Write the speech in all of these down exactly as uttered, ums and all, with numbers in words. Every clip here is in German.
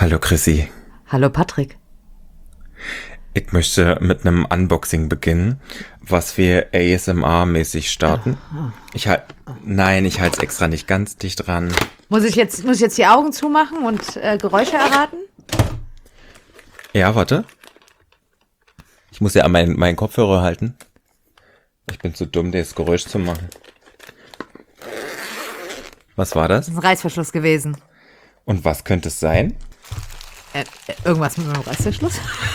Hallo Chrissy. Hallo Patrick. Ich möchte mit einem Unboxing beginnen, was wir A S M R-mäßig starten. Ich halt, nein, ich halte es extra nicht ganz dicht dran. Muss ich jetzt, muss ich jetzt die Augen zumachen und äh, Geräusche erraten? Ja, warte. Ich muss ja an meinen, meinen Kopfhörer halten. Ich bin zu dumm, das Geräusch zu machen. Was war das? Das ist ein Reißverschluss gewesen. Und was könnte es sein? Äh, äh, irgendwas mit einem Reißverschluss?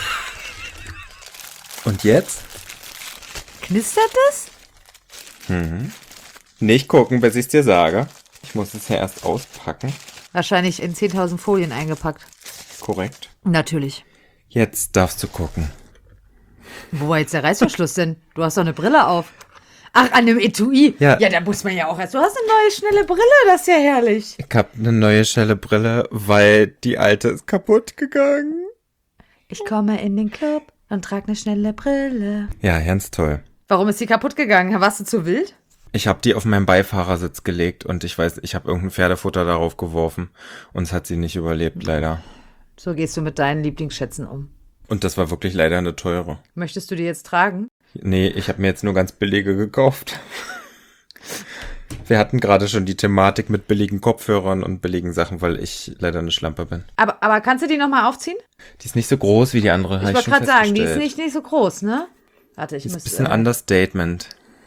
Und jetzt? Knistert es? Mhm. Nicht gucken, bis ich es dir sage. Ich muss es ja erst auspacken. Wahrscheinlich in zehntausend Folien eingepackt. Korrekt. Natürlich. Jetzt darfst du gucken. Wo war jetzt der Reißverschluss denn? Du hast doch eine Brille auf. Ach, an dem Etui. Ja. Ja, da muss man ja auch erst. Du hast eine neue, schnelle Brille, das ist ja herrlich. Ich habe eine neue schnelle Brille, weil die alte ist kaputt gegangen. Ich komme in den Club und trage eine schnelle Brille. Ja, ganz toll. Warum ist die kaputt gegangen? Warst du zu wild? Ich habe die auf meinen Beifahrersitz gelegt und ich weiß, ich habe irgendein Pferdefutter darauf geworfen und es hat sie nicht überlebt, leider. So gehst du mit deinen Lieblingsschätzen um. Und das war wirklich leider eine teure. Möchtest du die jetzt tragen? Nee, ich habe mir jetzt nur ganz billige gekauft. Wir hatten gerade schon die Thematik mit billigen Kopfhörern und billigen Sachen, weil ich leider eine Schlampe bin. Aber, aber kannst du die nochmal aufziehen? Die ist nicht so groß wie die andere. Ich wollte gerade sagen, die ist nicht, nicht so groß, ne? Warte, ich ist muss... ein bisschen äh, Understatement.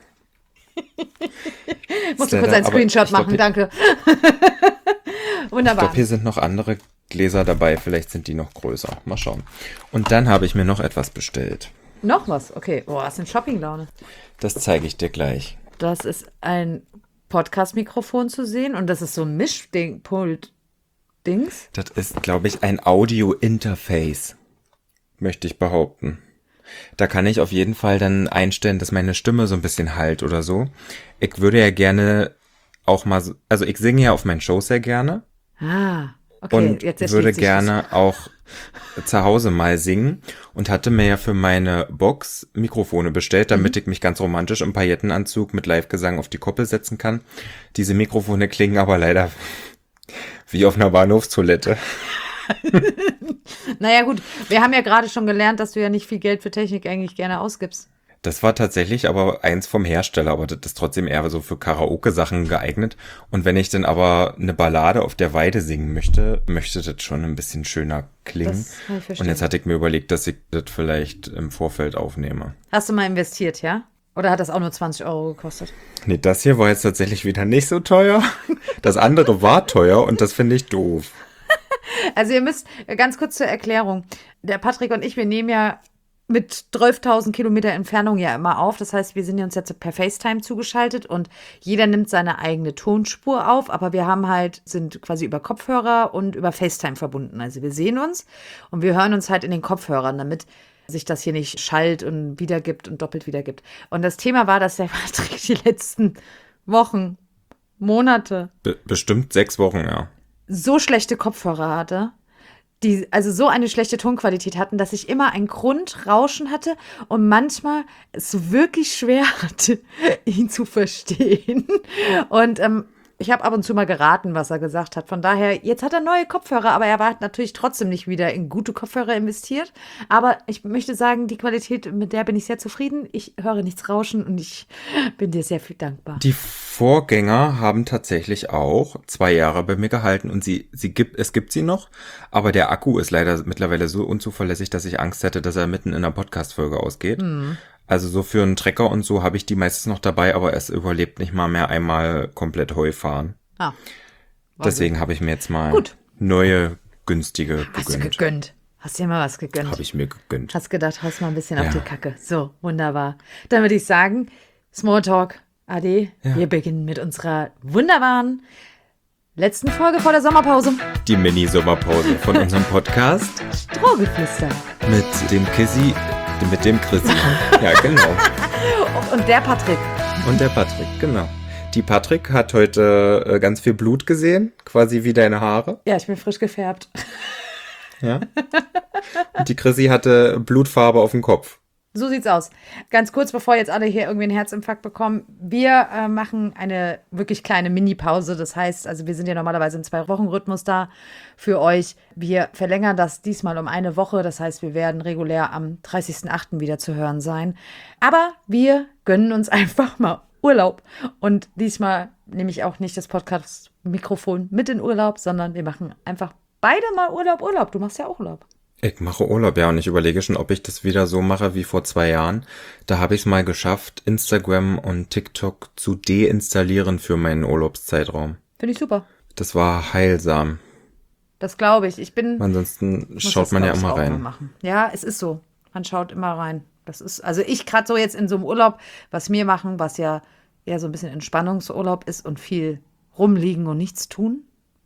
Musst du kurz einen Screenshot machen, glaub, danke. Ich Wunderbar. glaube, hier sind noch andere Gläser dabei. Vielleicht sind die noch größer. Mal schauen. Und dann habe ich mir noch etwas bestellt. Noch was? Okay. Oh, hast du eine Shopping-Laune? Das zeige ich dir gleich. Das ist ein Podcast-Mikrofon zu sehen und das ist so ein Mischpult-Dings. Das ist, glaube ich, ein Audio-Interface, möchte ich behaupten. Da kann ich auf jeden Fall dann einstellen, dass meine Stimme so ein bisschen halt oder so. Ich würde ja gerne auch mal, so, also ich singe ja auf meinen Shows sehr gerne. Ah, okay. Und jetzt würde sich gerne auch zu Hause mal singen und hatte mir ja für meine Box Mikrofone bestellt, damit mhm. ich mich ganz romantisch im Paillettenanzug mit Live-Gesang auf die Koppel setzen kann. Diese Mikrofone klingen aber leider wie auf einer Bahnhofstoilette. Naja gut, wir haben ja gerade schon gelernt, dass du ja nicht viel Geld für Technik eigentlich gerne ausgibst. Das war tatsächlich aber eins vom Hersteller, aber das ist trotzdem eher so für Karaoke-Sachen geeignet. Und wenn ich dann aber eine Ballade auf der Weide singen möchte, möchte das schon ein bisschen schöner klingen. Das kann ich verstehen. Und jetzt hatte ich mir überlegt, dass ich das vielleicht im Vorfeld aufnehme. Hast du mal investiert, ja? Oder hat das auch nur zwanzig Euro gekostet? Nee, das hier war jetzt tatsächlich wieder nicht so teuer. Das andere war teuer und das finde ich doof. Also ihr müsst, ganz kurz zur Erklärung, der Patrick und ich, wir nehmen ja mit zwölftausend Kilometer Entfernung ja immer auf. Das heißt, wir sind uns jetzt per FaceTime zugeschaltet und jeder nimmt seine eigene Tonspur auf, aber wir haben halt, sind quasi über Kopfhörer und über FaceTime verbunden. Also wir sehen uns und wir hören uns halt in den Kopfhörern, damit sich das hier nicht schallt und wiedergibt und doppelt wiedergibt. Und das Thema war, dass der Patrick die letzten Wochen, Monate Be- bestimmt sechs Wochen, ja. so schlechte Kopfhörer hatte, die also so eine schlechte Tonqualität hatten, dass ich immer ein Grundrauschen hatte und manchmal es wirklich schwer hatte, ihn zu verstehen. Und ähm, ich habe ab und zu mal geraten, was er gesagt hat. Von daher, jetzt hat er neue Kopfhörer, aber er war natürlich trotzdem nicht wieder in gute Kopfhörer investiert. Aber ich möchte sagen, die Qualität, mit der bin ich sehr zufrieden. Ich höre nichts rauschen und ich bin dir sehr viel dankbar. Die Vorgänger haben tatsächlich auch zwei Jahre bei mir gehalten und sie, sie gibt, es gibt sie noch, aber der Akku ist leider mittlerweile so unzuverlässig, dass ich Angst hätte, dass er mitten in einer Podcast-Folge ausgeht. Mhm. Also so für einen Trecker und so habe ich die meistens noch dabei, aber es überlebt nicht mal mehr einmal komplett Heu fahren. Ah, Deswegen habe ich mir jetzt mal Gut. neue, günstige Hast gegönnt. du gegönnt? Hast dir mal was gegönnt? Habe ich mir gegönnt. Hast gedacht, haust mal ein bisschen Ja. auf die Kacke. So, wunderbar. Dann würde ich sagen, Smalltalk, Ade. Ja. Wir beginnen mit unserer wunderbaren letzten Folge vor der Sommerpause. Die Mini-Sommerpause von unserem Podcast Strohgeflüster. mit dem Kizzy, mit dem Chrissy. Ja, genau. Und der Patrick. Und der Patrick, genau. Die Patrick hat heute äh, ganz viel Blut gesehen, quasi wie deine Haare. Ja, ich bin frisch gefärbt. Ja. Und die Chrissy hatte Blutfarbe auf dem Kopf. So sieht's aus. Ganz kurz, bevor jetzt alle hier irgendwie einen Herzinfarkt bekommen. Wir äh, machen eine wirklich kleine Mini-Pause. Das heißt, also wir sind ja normalerweise im Zwei-Wochen-Rhythmus da für euch. Wir verlängern das diesmal um eine Woche. Das heißt, wir werden regulär am dreißigsten achten wieder zu hören sein. Aber wir gönnen uns einfach mal Urlaub. Und diesmal nehme ich auch nicht das Podcast-Mikrofon mit in Urlaub, sondern wir machen einfach beide mal Urlaub, Urlaub. Du machst ja auch Urlaub. Ich mache Urlaub, ja, und ich überlege schon, ob ich das wieder so mache wie vor zwei Jahren. Da habe ich es mal geschafft, Instagram und TikTok zu deinstallieren für meinen Urlaubszeitraum. Finde ich super. Das war heilsam. Das glaube ich. Ich bin. Ansonsten muss schaut das, man ja glaub ich, immer auch mal rein. machen. Ja, es ist so. Man schaut immer rein. Das ist, also ich gerade so jetzt in so einem Urlaub, was wir machen, was ja eher so ein bisschen Entspannungsurlaub ist und viel rumliegen und nichts tun.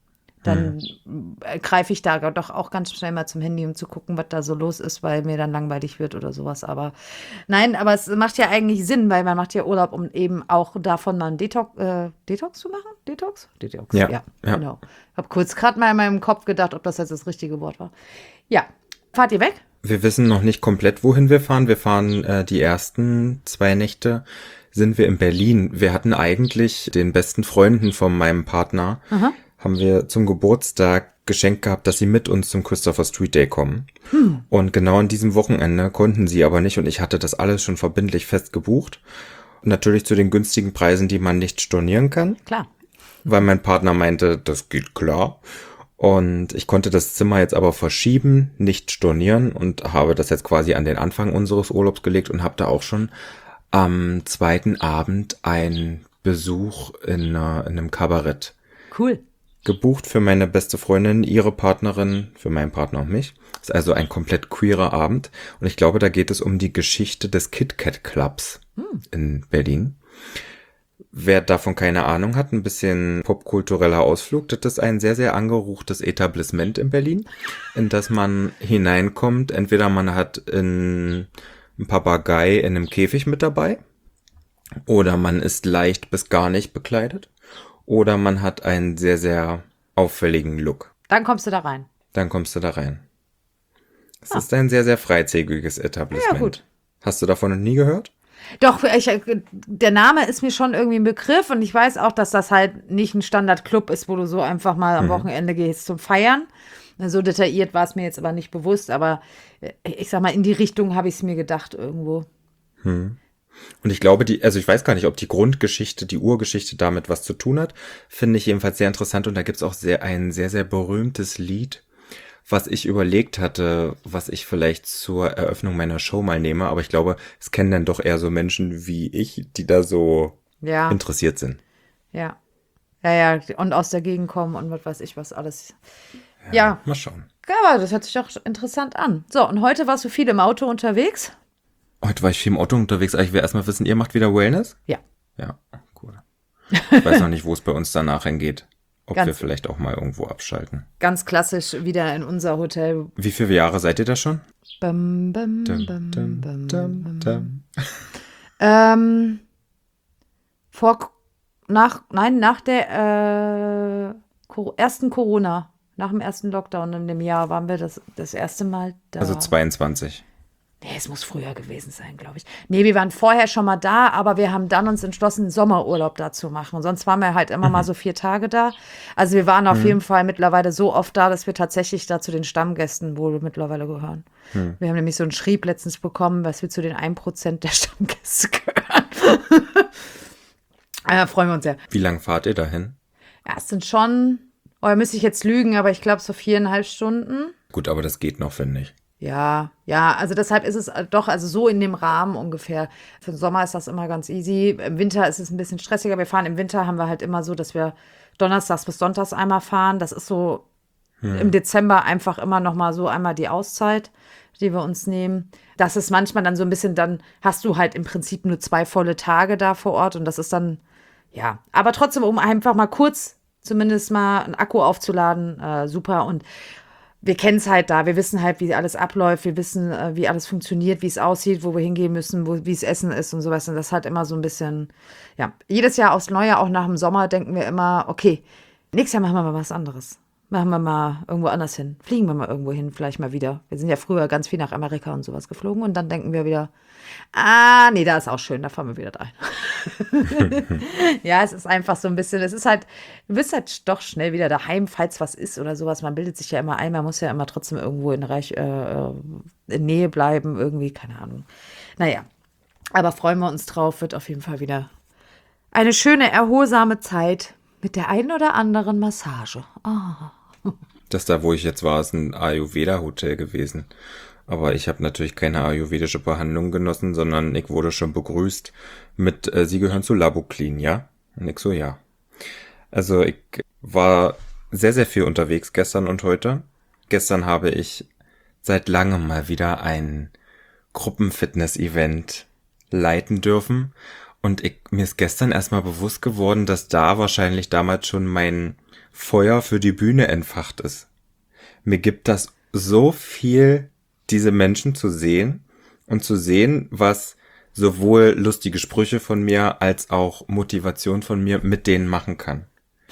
Dann äh, greife ich da doch auch ganz schnell mal zum Handy, um zu gucken, was da so los ist, weil mir dann langweilig wird oder sowas. Aber nein, aber es macht ja eigentlich Sinn, weil man macht ja Urlaub, um eben auch davon mal einen Detox, äh, Detox zu machen? Detox? Detox, Ja, ja, ja. genau. Ich habe kurz gerade mal in meinem Kopf gedacht, ob das jetzt das richtige Wort war. Ja, fahrt ihr weg? Wir wissen noch nicht komplett, wohin wir fahren. Wir fahren äh, die ersten zwei Nächte sind wir in Berlin. Wir hatten eigentlich den besten Freunden von meinem Partner, Aha. haben wir zum Geburtstag geschenkt gehabt, dass sie mit uns zum Christopher Street Day kommen. Hm. Und genau an diesem Wochenende konnten sie aber nicht und ich hatte das alles schon verbindlich fest gebucht. Und natürlich zu den günstigen Preisen, die man nicht stornieren kann, Klar. weil mein Partner meinte, das geht klar. Und ich konnte das Zimmer jetzt aber verschieben, nicht stornieren und habe das jetzt quasi an den Anfang unseres Urlaubs gelegt und habe da auch schon am zweiten Abend einen Besuch in, äh, in einem Kabarett Cool. gebucht für meine beste Freundin, ihre Partnerin, für meinen Partner und mich. Ist also ein komplett queerer Abend. Und ich glaube, da geht es um die Geschichte des Kit Kat Clubs Hm. in Berlin. Wer davon keine Ahnung hat, ein bisschen popkultureller Ausflug, das ist ein sehr, sehr angeruchtes Etablissement in Berlin, in das man hineinkommt. Entweder man hat einen Papagei in einem Käfig mit dabei, oder man ist leicht bis gar nicht bekleidet, oder man hat einen sehr, sehr auffälligen Look. Dann kommst du da rein. Dann kommst du da rein. Es Ah. ist ein sehr, sehr freizügiges Etablissement. Ja, gut. Hast du davon noch nie gehört? Doch, ich, der Name ist mir schon irgendwie ein Begriff und ich weiß auch, dass das halt nicht ein Standardclub ist, wo du so einfach mal am Mhm. Wochenende gehst zum Feiern. So detailliert war es mir jetzt aber nicht bewusst, aber äh, ich sag mal, in die Richtung habe ich es mir gedacht irgendwo. Hm. Und ich glaube, die, also ich weiß gar nicht, ob die Grundgeschichte, die Urgeschichte damit was zu tun hat. Finde ich jedenfalls sehr interessant und da gibt's auch sehr, ein sehr, sehr berühmtes Lied, was ich überlegt hatte, was ich vielleicht zur Eröffnung meiner Show mal nehme, aber ich glaube, es kennen dann doch eher so Menschen wie ich, die da so Ja, interessiert sind. ja. Ja, ja, und aus der Gegend kommen und was weiß ich was alles. Ja, Mal schauen. aber das hört sich doch interessant an. So, und heute warst du viel im Auto unterwegs? Heute war ich viel im Auto unterwegs, aber ich will erstmal wissen, ihr macht wieder Wellness? Ja. Ja, cool. Ich weiß noch nicht, wo es bei uns danach hingeht. Ob Ganz- wir vielleicht auch mal irgendwo abschalten. Ganz klassisch wieder in unser Hotel. Wie viele Jahre seid ihr da schon? Bam, bam, Dum, bam, dum, bam, dum, bam. dum. Ähm, vor, nach, nein, nach der äh, Co- ersten Corona, nach dem ersten Lockdown in dem Jahr waren wir das, das erste Mal da. Also zweiundzwanzig. Nee, es muss früher gewesen sein, glaube ich. Nee, wir waren vorher schon mal da, aber wir haben dann uns entschlossen, einen Sommerurlaub da zu machen. Und sonst waren wir halt immer mal so vier Tage da. Also wir waren auf jeden Fall mittlerweile so oft da, dass wir tatsächlich da zu den Stammgästen wohl mittlerweile gehören. Wir haben nämlich so einen Schrieb letztens bekommen, dass wir zu den ein Prozent der Stammgäste gehören. äh, freuen wir uns sehr. Wie lang fahrt ihr dahin? Ja, es sind schon, oh, da müsste ich jetzt lügen, aber ich glaube so viereinhalb Stunden. Gut, aber das geht noch, finde ich. Ja, ja, also deshalb ist es doch, also so in dem Rahmen ungefähr. Für den Sommer ist das immer ganz easy. Im Winter ist es ein bisschen stressiger. Wir fahren im Winter, haben wir halt immer so, dass wir donnerstags bis sonntags einmal fahren. Das ist so im Dezember einfach immer noch mal so einmal die Auszeit, die wir uns nehmen. Das ist manchmal dann so ein bisschen, dann hast du halt im Prinzip nur zwei volle Tage da vor Ort und das ist dann, ja, aber trotzdem, um einfach mal kurz zumindest mal einen Akku aufzuladen, äh, super. Und wir kennen es halt da, wir wissen halt, wie alles abläuft, wir wissen, äh, wie alles funktioniert, wie es aussieht, wo wir hingehen müssen, wo, wie es Essen ist und sowas. Und das hat immer so ein bisschen, ja, jedes Jahr aufs Neue, auch nach dem Sommer, denken wir immer, okay, nächstes Jahr machen wir mal was anderes. machen wir mal irgendwo anders hin. Fliegen wir mal irgendwo hin, vielleicht mal wieder. Wir sind ja früher ganz viel nach Amerika und sowas geflogen und dann denken wir wieder, ah, nee, da ist auch schön, da fahren wir wieder rein. Ja, es ist einfach so ein bisschen, es ist halt, du bist halt doch schnell wieder daheim, falls was ist oder sowas. Man bildet sich ja immer ein, man muss ja immer trotzdem irgendwo in Reich, äh, in Nähe bleiben, irgendwie, keine Ahnung. Naja, aber freuen wir uns drauf, wird auf jeden Fall wieder eine schöne, erholsame Zeit mit der einen oder anderen Massage. Ah. Das da, wo ich jetzt war, ist ein Ayurveda-Hotel gewesen. Aber ich habe natürlich keine ayurvedische Behandlung genossen, sondern ich wurde schon begrüßt mit, äh, Sie gehören zu Laboclean, ja? Und ich so, ja. Also ich war sehr, sehr viel unterwegs gestern und heute. Gestern habe ich seit langem mal wieder ein Gruppenfitness-Event leiten dürfen. Und ich, mir ist gestern erstmal bewusst geworden, dass da wahrscheinlich damals schon mein Feuer für die Bühne entfacht ist. Mir gibt das so viel, diese Menschen zu sehen und zu sehen, was sowohl lustige Sprüche von mir als auch Motivation von mir mit denen machen kann.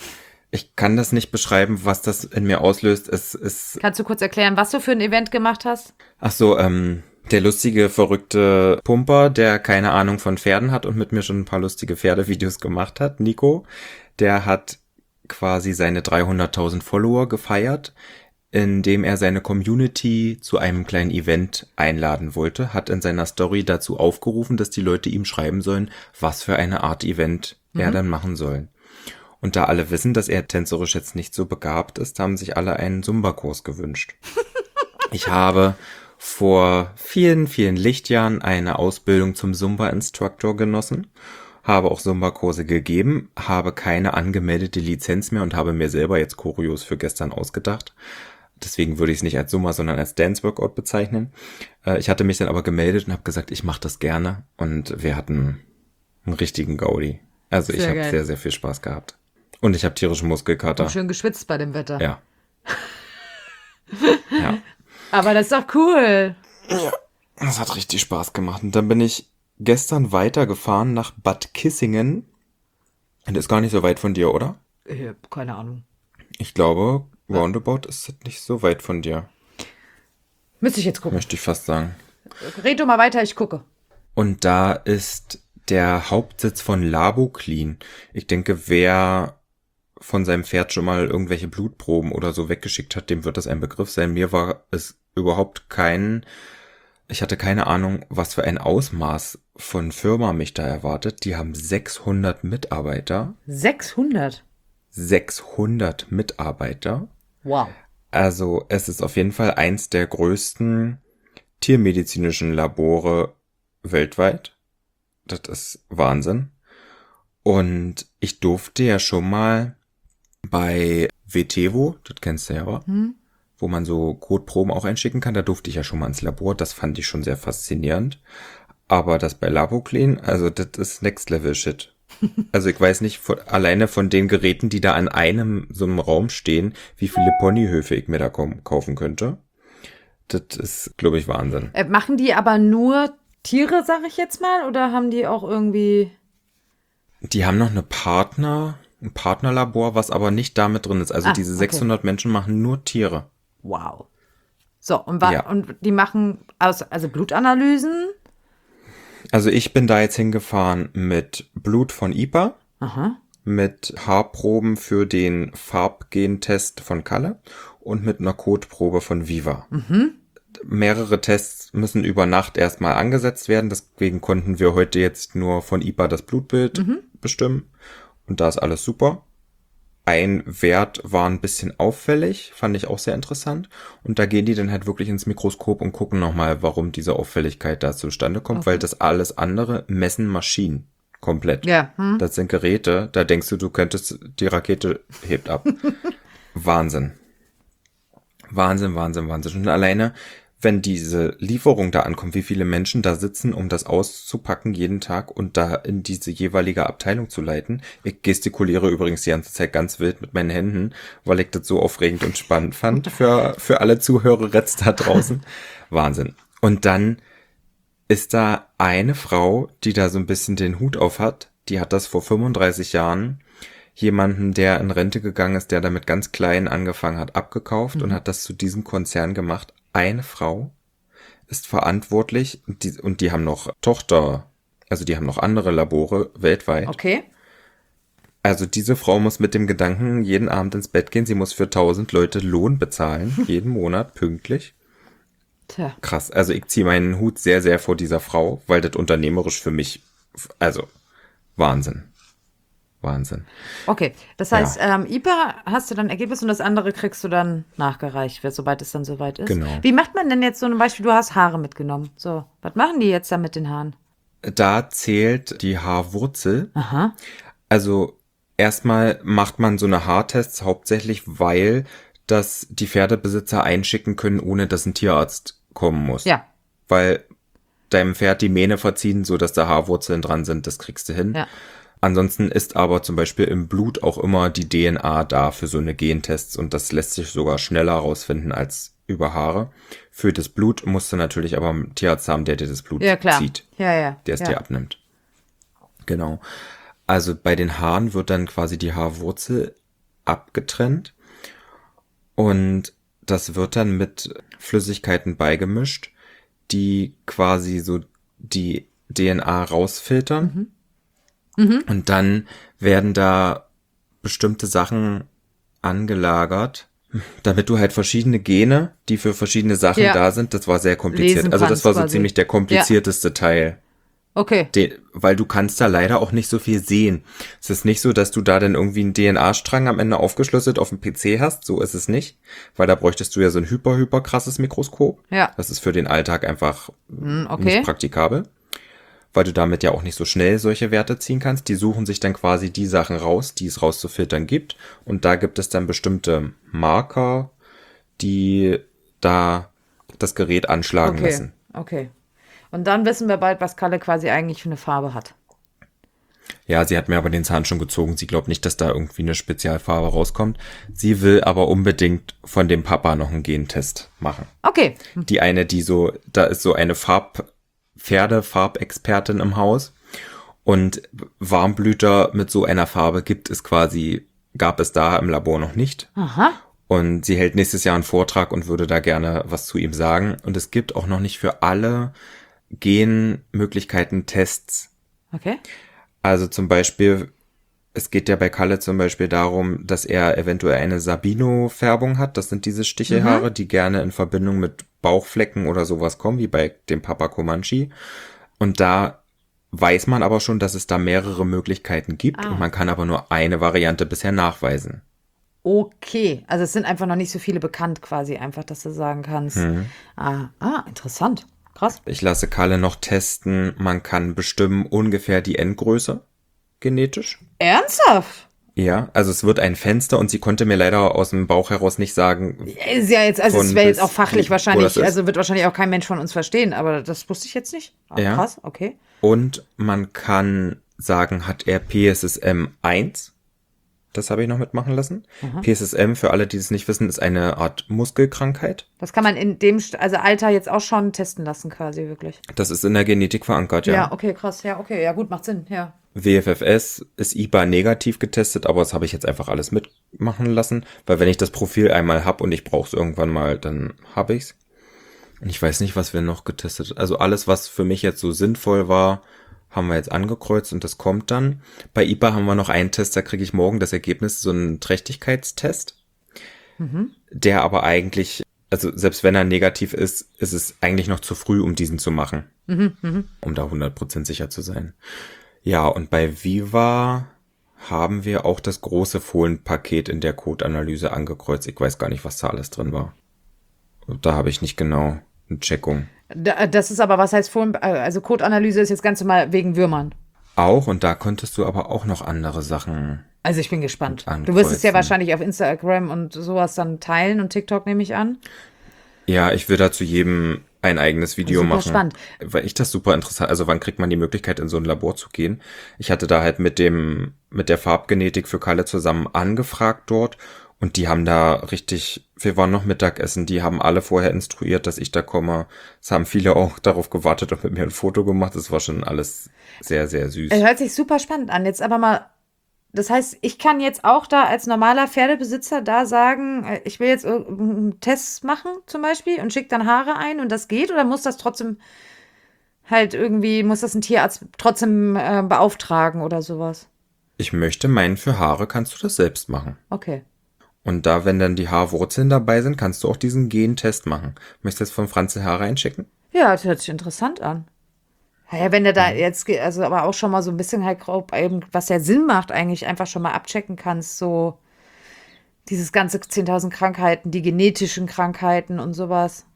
Ich kann das nicht beschreiben, was das in mir auslöst. Es ist. Kannst du kurz erklären, was du für ein Event gemacht hast? Ach so, ähm, der lustige, verrückte Pumper, der keine Ahnung von Pferden hat und mit mir schon ein paar lustige Pferdevideos gemacht hat, Nico, der hat quasi seine dreihunderttausend Follower gefeiert, indem er seine Community zu einem kleinen Event einladen wollte, hat in seiner Story dazu aufgerufen, dass die Leute ihm schreiben sollen, was für eine Art Event mhm. er dann machen soll. Und da alle wissen, dass er tänzerisch jetzt nicht so begabt ist, haben sich alle einen Zumba-Kurs gewünscht. Ich habe vor vielen, vielen Lichtjahren eine Ausbildung zum Zumba-Instructor genossen, habe auch Zumba-Kurse gegeben, habe keine angemeldete Lizenz mehr und habe mir selber jetzt Choreos für gestern ausgedacht. Deswegen würde ich es nicht als Zumba, sondern als Dance-Workout bezeichnen. Äh, ich hatte mich dann aber gemeldet und habe gesagt, ich mache das gerne. Und wir hatten einen richtigen Gaudi. Also sehr ich habe sehr, sehr viel Spaß gehabt. Und ich habe tierische Muskelkater. Und schön geschwitzt bei dem Wetter. Ja. Ja. Aber das ist doch cool. Ja, das hat richtig Spaß gemacht. Und dann bin ich gestern weitergefahren nach Bad Kissingen. Und ist gar nicht so weit von dir, oder? Ich hab keine Ahnung. Ich glaube, roundabout ist es nicht so weit von dir. Müsste ich jetzt gucken. Möchte ich fast sagen. Red du mal weiter, ich gucke. Und da ist der Hauptsitz von Laboclean. Ich denke, wer von seinem Pferd schon mal irgendwelche Blutproben oder so weggeschickt hat, dem wird das ein Begriff sein. Mir war es überhaupt kein, ich hatte keine Ahnung, was für ein Ausmaß von Firma mich da erwartet. Die haben sechshundert Mitarbeiter. sechshundert? sechshundert Mitarbeiter. Wow. Also es ist auf jeden Fall eins der größten tiermedizinischen Labore weltweit. Das ist Wahnsinn. Und ich durfte ja schon mal bei Vetevo, das kennst du ja, aber, hm? wo man so Kotproben auch einschicken kann, da durfte ich ja schon mal ins Labor. Das fand ich schon sehr faszinierend. Aber das bei Laboclean, also das ist Next Level Shit. Also ich weiß nicht, von, alleine von den Geräten, die da an einem so einem Raum stehen, wie viele Ponyhöfe ich mir da kaufen könnte. Das ist, glaube ich, Wahnsinn. Äh, machen die aber nur Tiere, sag ich jetzt mal, oder haben die auch irgendwie... Die haben noch eine Partner, ein Partnerlabor, was aber nicht damit drin ist. Also ah, diese okay. sechshundert Menschen machen nur Tiere. Wow. So, und, wa- Ja. und die machen aus, also Blutanalysen? Also ich bin da jetzt hingefahren mit Blut von I P A, Aha. mit Haarproben für den Farbgentest von Kalle und mit einer Kotprobe von Viva. Mhm. Mehrere Tests müssen über Nacht erstmal angesetzt werden, deswegen konnten wir heute jetzt nur von I P A das Blutbild Mhm. bestimmen und da ist alles super. Ein Wert war ein bisschen auffällig, fand ich auch sehr interessant. Und da gehen die dann halt wirklich ins Mikroskop und gucken nochmal, warum diese Auffälligkeit da zustande kommt, Okay. weil das alles andere messen Maschinen komplett. Ja. Hm. Das sind Geräte, da denkst du, du könntest, die Rakete hebt ab. Wahnsinn. Wahnsinn, Wahnsinn, Wahnsinn. Und alleine, wenn diese Lieferung da ankommt, wie viele Menschen da sitzen, um das auszupacken jeden Tag und da in diese jeweilige Abteilung zu leiten. Ich gestikuliere übrigens die ganze Zeit ganz wild mit meinen Händen, weil ich das so aufregend und spannend fand für, für alle Zuhörer jetzt da draußen. Wahnsinn. Und dann ist da eine Frau, die da so ein bisschen den Hut auf hat, die hat das vor fünfunddreißig Jahren jemanden, der in Rente gegangen ist, der damit ganz klein angefangen hat, abgekauft mhm. und hat das zu diesem Konzern gemacht. Eine Frau ist verantwortlich und die, und die haben noch Tochter, also die haben noch andere Labore weltweit. Okay. Also diese Frau muss mit dem Gedanken jeden Abend ins Bett gehen, sie muss für tausend Leute Lohn bezahlen, jeden Monat pünktlich. Tja. Krass, also ich ziehe meinen Hut sehr, sehr vor dieser Frau, weil das unternehmerisch für mich, also Wahnsinn. Wahnsinn. Okay, das heißt, ja. ähm, I P A hast du dann Ergebnis und das andere kriegst du dann nachgereicht, sobald es dann soweit ist. Genau. Wie macht man denn jetzt so ein Beispiel, du hast Haare mitgenommen. So, was machen die jetzt da mit den Haaren? Da zählt die Haarwurzel. Aha. Also erstmal macht man so eine Haartests hauptsächlich, weil das die Pferdebesitzer einschicken können, ohne dass ein Tierarzt kommen muss. Ja. Weil deinem Pferd die Mähne verziehen, so dass da Haarwurzeln dran sind, das kriegst du hin. Ja. Ansonsten ist aber zum Beispiel im Blut auch immer die D N A da für so eine Gentests und das lässt sich sogar schneller rausfinden als über Haare. Für das Blut musst du natürlich aber einen Tierarzt haben, der dir das Blut ja, klar. zieht. Ja, ja. Der es ja. dir abnimmt. Genau. Also bei den Haaren wird dann quasi die Haarwurzel abgetrennt und das wird dann mit Flüssigkeiten beigemischt, die quasi so die D N A rausfiltern. Mhm. Mhm. Und dann werden da bestimmte Sachen angelagert, damit du halt verschiedene Gene, die für verschiedene Sachen ja. da sind, das war sehr kompliziert. Lesen also das war so quasi. ziemlich der komplizierteste ja. Teil. Okay. Den, weil du kannst da leider auch nicht so viel sehen. Es ist nicht so, dass du da dann irgendwie einen D N A-Strang am Ende aufgeschlüsselt auf dem P C hast. So ist es nicht. Weil da bräuchtest du ja so ein hyper, hyper krasses Mikroskop. Ja. Das ist für den Alltag einfach mm, okay. nicht praktikabel. Weil du damit ja auch nicht so schnell solche Werte ziehen kannst. Die suchen sich dann quasi die Sachen raus, die es rauszufiltern gibt. Und da gibt es dann bestimmte Marker, die da das Gerät anschlagen okay. lassen. Okay. Und dann wissen wir bald, was Kalle quasi eigentlich für eine Farbe hat. Ja, sie hat mir aber den Zahn schon gezogen. Sie glaubt nicht, dass da irgendwie eine Spezialfarbe rauskommt. Sie will aber unbedingt von dem Papa noch einen Gentest machen. Okay. Die eine, die so, da ist so eine Farb, Pferdefarbexpertin im Haus. Und Warmblüter mit so einer Farbe gibt es quasi, gab es da im Labor noch nicht. Aha. Und sie hält nächstes Jahr einen Vortrag und würde da gerne was zu ihm sagen. Und es gibt auch noch nicht für alle Genmöglichkeiten Tests. Okay. Also zum Beispiel, es geht ja bei Kalle zum Beispiel darum, dass er eventuell eine Sabino-Färbung hat. Das sind diese Stichelhaare, mhm. die gerne in Verbindung mit Bauchflecken oder sowas kommen, wie bei dem Papa Comanche. Und da weiß man aber schon, dass es da mehrere Möglichkeiten gibt. Ah. Und man kann aber nur eine Variante bisher nachweisen. Okay, also es sind einfach noch nicht so viele bekannt quasi einfach, dass du sagen kannst. Mhm. Ah, ah, interessant. Krass. Ich lasse Kalle noch testen, man kann bestimmen ungefähr die Endgröße genetisch. Ernsthaft? Ja, also es wird ein Fenster und sie konnte mir leider aus dem Bauch heraus nicht sagen. Ist ja jetzt, also es wäre jetzt auch fachlich wahrscheinlich, ist. also wird wahrscheinlich auch kein Mensch von uns verstehen, aber das wusste ich jetzt nicht. Ah, ja. Krass, okay. Und man kann sagen, hat er P S S M eins? Das habe ich noch mitmachen lassen. Aha. P S S M, für alle, die es nicht wissen, ist eine Art Muskelkrankheit. Das kann man in dem, also Alter jetzt auch schon testen lassen quasi, wirklich. Das ist in der Genetik verankert, ja. Ja, okay, krass. Ja, okay, ja gut, macht Sinn, ja. W F F S ist I B A negativ getestet, aber das habe ich jetzt einfach alles mitmachen lassen, weil wenn ich das Profil einmal habe und ich brauche es irgendwann mal, dann habe ich's. Und ich weiß nicht, was wir noch getestet haben. Also alles, was für mich jetzt so sinnvoll war, haben wir jetzt angekreuzt und das kommt dann. Bei I B A haben wir noch einen Test, da kriege ich morgen das Ergebnis, so einen Trächtigkeitstest, mhm. der aber eigentlich, also selbst wenn er negativ ist, ist es eigentlich noch zu früh, um diesen zu machen, mhm, mh. um da hundert Prozent sicher zu sein. Ja, und bei Viva haben wir auch das große Fohlenpaket in der Code-Analyse angekreuzt. Ich weiß gar nicht, was da alles drin war. Da habe ich nicht genau eine Checkung. Das ist aber, was heißt Fohlen, also Code-Analyse ist jetzt ganz normal wegen Würmern. Auch, und da konntest du aber auch noch andere Sachen. Also ich bin gespannt. Du wirst es ja wahrscheinlich auf Instagram und sowas dann teilen und TikTok nehme ich an. Ja, ich will da zu jedem ein eigenes Video super machen. Spannend. Weil ich das super interessant, also wann kriegt man die Möglichkeit, in so ein Labor zu gehen? Ich hatte da halt mit dem, mit der Farbgenetik für Kalle zusammen angefragt dort und die haben da richtig, wir waren noch Mittagessen, die haben alle vorher instruiert, dass ich da komme. Es haben viele auch darauf gewartet und mit mir ein Foto gemacht. Das war schon alles sehr, sehr süß. Es hört sich super spannend an. Jetzt aber mal Das heißt, ich kann jetzt auch da als normaler Pferdebesitzer da sagen, äh, ich will jetzt einen Test machen zum Beispiel und schicke dann Haare ein und das geht? Oder muss das trotzdem halt irgendwie, muss das ein Tierarzt trotzdem äh, beauftragen oder sowas? Ich möchte meinen, für Haare kannst du das selbst machen. Okay. Und da, wenn dann die Haarwurzeln dabei sind, kannst du auch diesen Gentest machen. Möchtest du jetzt von Franze Haare einschicken? Ja, das hört sich interessant an. Ja, wenn der da jetzt, ge- also aber auch schon mal so ein bisschen halt grob, eben, was ja Sinn macht, eigentlich einfach schon mal abchecken kannst, so dieses ganze zehntausend Krankheiten, die genetischen Krankheiten und sowas.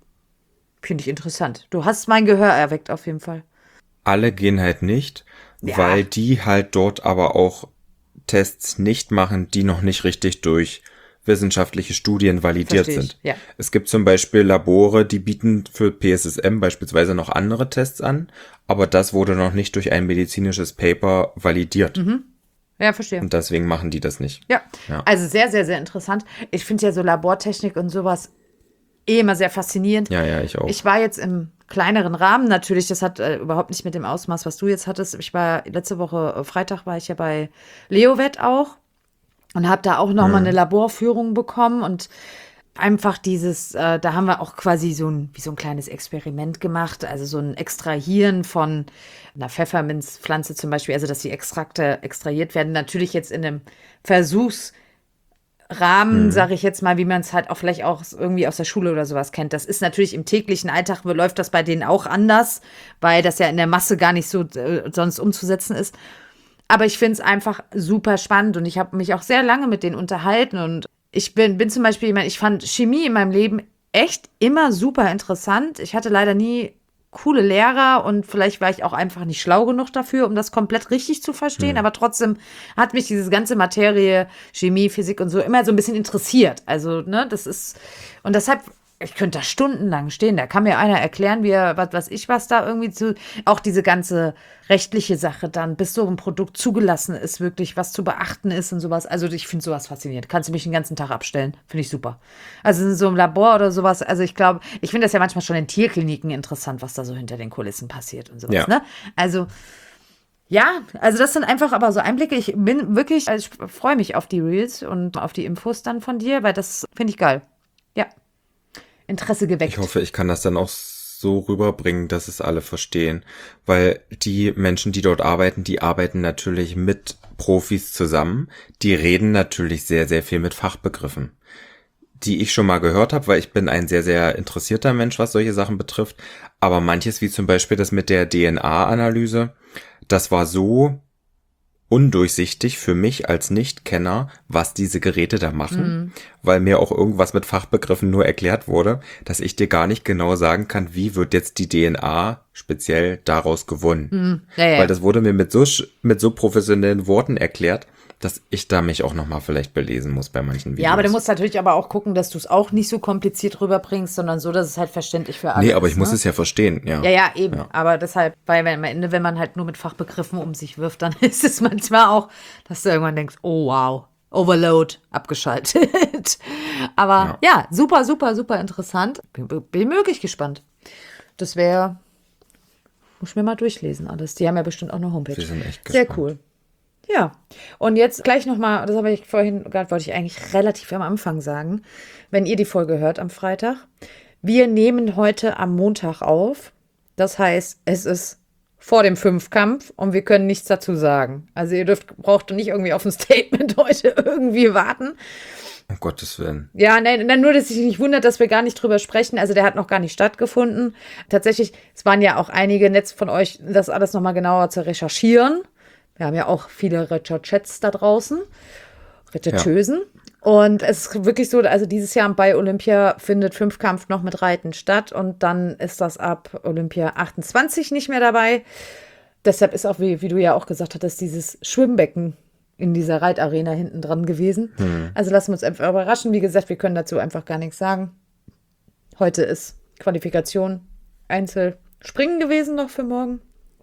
Finde ich interessant. Du hast mein Gehör erweckt auf jeden Fall. Alle gehen halt nicht, Ja. weil die halt dort aber auch Tests nicht machen, die noch nicht richtig durch wissenschaftliche Studien validiert Versteh ich, sind. ja. Es gibt zum Beispiel Labore, die bieten für P S S M beispielsweise noch andere Tests an, aber das wurde noch nicht durch ein medizinisches Paper validiert. Ja, verstehe. Und deswegen machen die das nicht. Ja. Ja. Also sehr, sehr, sehr interessant. Ich finde ja so Labortechnik und sowas eh immer sehr faszinierend. Ja, ja, ich auch. Ich war jetzt im kleineren Rahmen natürlich, das hat äh, überhaupt nicht mit dem Ausmaß, was du jetzt hattest. Ich war letzte Woche, äh, Freitag war ich ja bei Leovet auch und habe da auch nochmal eine Laborführung bekommen und einfach dieses, äh, da haben wir auch quasi so ein, wie so ein kleines Experiment gemacht, also so ein Extrahieren von einer Pfefferminzpflanze zum Beispiel, also dass die Extrakte extrahiert werden, natürlich jetzt in einem Versuchs Rahmen, sage ich jetzt mal, wie man es halt auch vielleicht auch irgendwie aus der Schule oder sowas kennt. Das ist natürlich im täglichen Alltag, läuft das bei denen auch anders, weil das ja in der Masse gar nicht so äh, sonst umzusetzen ist. Aber ich finde es einfach super spannend und ich habe mich auch sehr lange mit denen unterhalten und ich bin, bin zum Beispiel jemand, ich fand Chemie in meinem Leben echt immer super interessant. Ich hatte leider nie coole Lehrer und vielleicht war ich auch einfach nicht schlau genug dafür, um das komplett richtig zu verstehen, aber trotzdem hat mich diese ganze Materie, Chemie, Physik und so immer so ein bisschen interessiert. Also, ne, das ist, und deshalb, ich könnte da stundenlang stehen, da kann mir einer erklären, wie er, was weiß ich, was da irgendwie zu, auch diese ganze rechtliche Sache dann, bis so ein Produkt zugelassen ist, wirklich, was zu beachten ist und sowas. Also ich finde sowas faszinierend. Kannst du mich den ganzen Tag abstellen. Finde ich super. Also in so einem Labor oder sowas, also ich glaube, ich finde das ja manchmal schon in Tierkliniken interessant, was da so hinter den Kulissen passiert und sowas, Ja. ne? Also, ja, also das sind einfach aber so Einblicke. Ich bin wirklich, also ich freue mich auf die Reels und auf die Infos dann von dir, weil das finde ich geil. Ja. Interesse geweckt. Ich hoffe, ich kann das dann auch so rüberbringen, dass es alle verstehen. Weil die Menschen, die dort arbeiten, die arbeiten natürlich mit Profis zusammen. Die reden natürlich sehr, sehr viel mit Fachbegriffen, die ich schon mal gehört habe, weil ich bin ein sehr, sehr interessierter Mensch, was solche Sachen betrifft. Aber manches, wie zum Beispiel das mit der D N A-Analyse, das war so undurchsichtig für mich als Nichtkenner, was diese Geräte da machen, weil mir auch irgendwas mit Fachbegriffen nur erklärt wurde, dass ich dir gar nicht genau sagen kann, wie wird jetzt die D N A speziell daraus gewonnen. Ja, ja. Weil das wurde mir mit so sch- mit so professionellen Worten erklärt, dass ich da mich auch nochmal vielleicht belesen muss bei manchen Videos. Ja, aber du musst natürlich aber auch gucken, dass du es auch nicht so kompliziert rüberbringst, sondern so, dass es halt verständlich für alle Nee, aber ist. ich muss ne? es ja verstehen, ja. Ja, ja, eben. Aber deshalb, weil wenn, am Ende, wenn man halt nur mit Fachbegriffen um sich wirft, dann ist es manchmal auch, dass du irgendwann denkst, oh wow, Overload, abgeschaltet. Aber ja. ja, super, super, super interessant. Bin, bin wirklich gespannt. Das wäre, muss ich mir mal durchlesen alles. Die haben ja bestimmt auch eine Homepage. Wir sind echt Sehr gespannt. cool. Ja, und jetzt gleich nochmal, das habe ich vorhin, gerade wollte ich eigentlich relativ am Anfang sagen, wenn ihr die Folge hört am Freitag. Wir nehmen heute am Montag auf. Das heißt, es ist vor dem Fünfkampf und wir können nichts dazu sagen. Also ihr dürft, braucht nicht irgendwie auf ein Statement heute irgendwie warten. Um Gottes Willen. Ja, nein, nein, nur, dass sich nicht wundert, dass wir gar nicht drüber sprechen. Also der hat noch gar nicht stattgefunden. Tatsächlich, es waren ja auch einige Netz von euch, das alles nochmal genauer zu recherchieren. Wir haben ja auch viele Recherchets da draußen, Rechercheusen. Ja. Und es ist wirklich so, also dieses Jahr bei Olympia findet Fünfkampf noch mit Reiten statt und dann ist das ab Olympia achtundzwanzig nicht mehr dabei. Deshalb ist auch, wie, wie du ja auch gesagt hattest, dieses Schwimmbecken in dieser Reitarena hinten dran gewesen. Hm. Also lassen wir uns einfach überraschen. Wie gesagt, wir können dazu einfach gar nichts sagen. Heute ist Qualifikation, Einzel, Springen gewesen noch für morgen.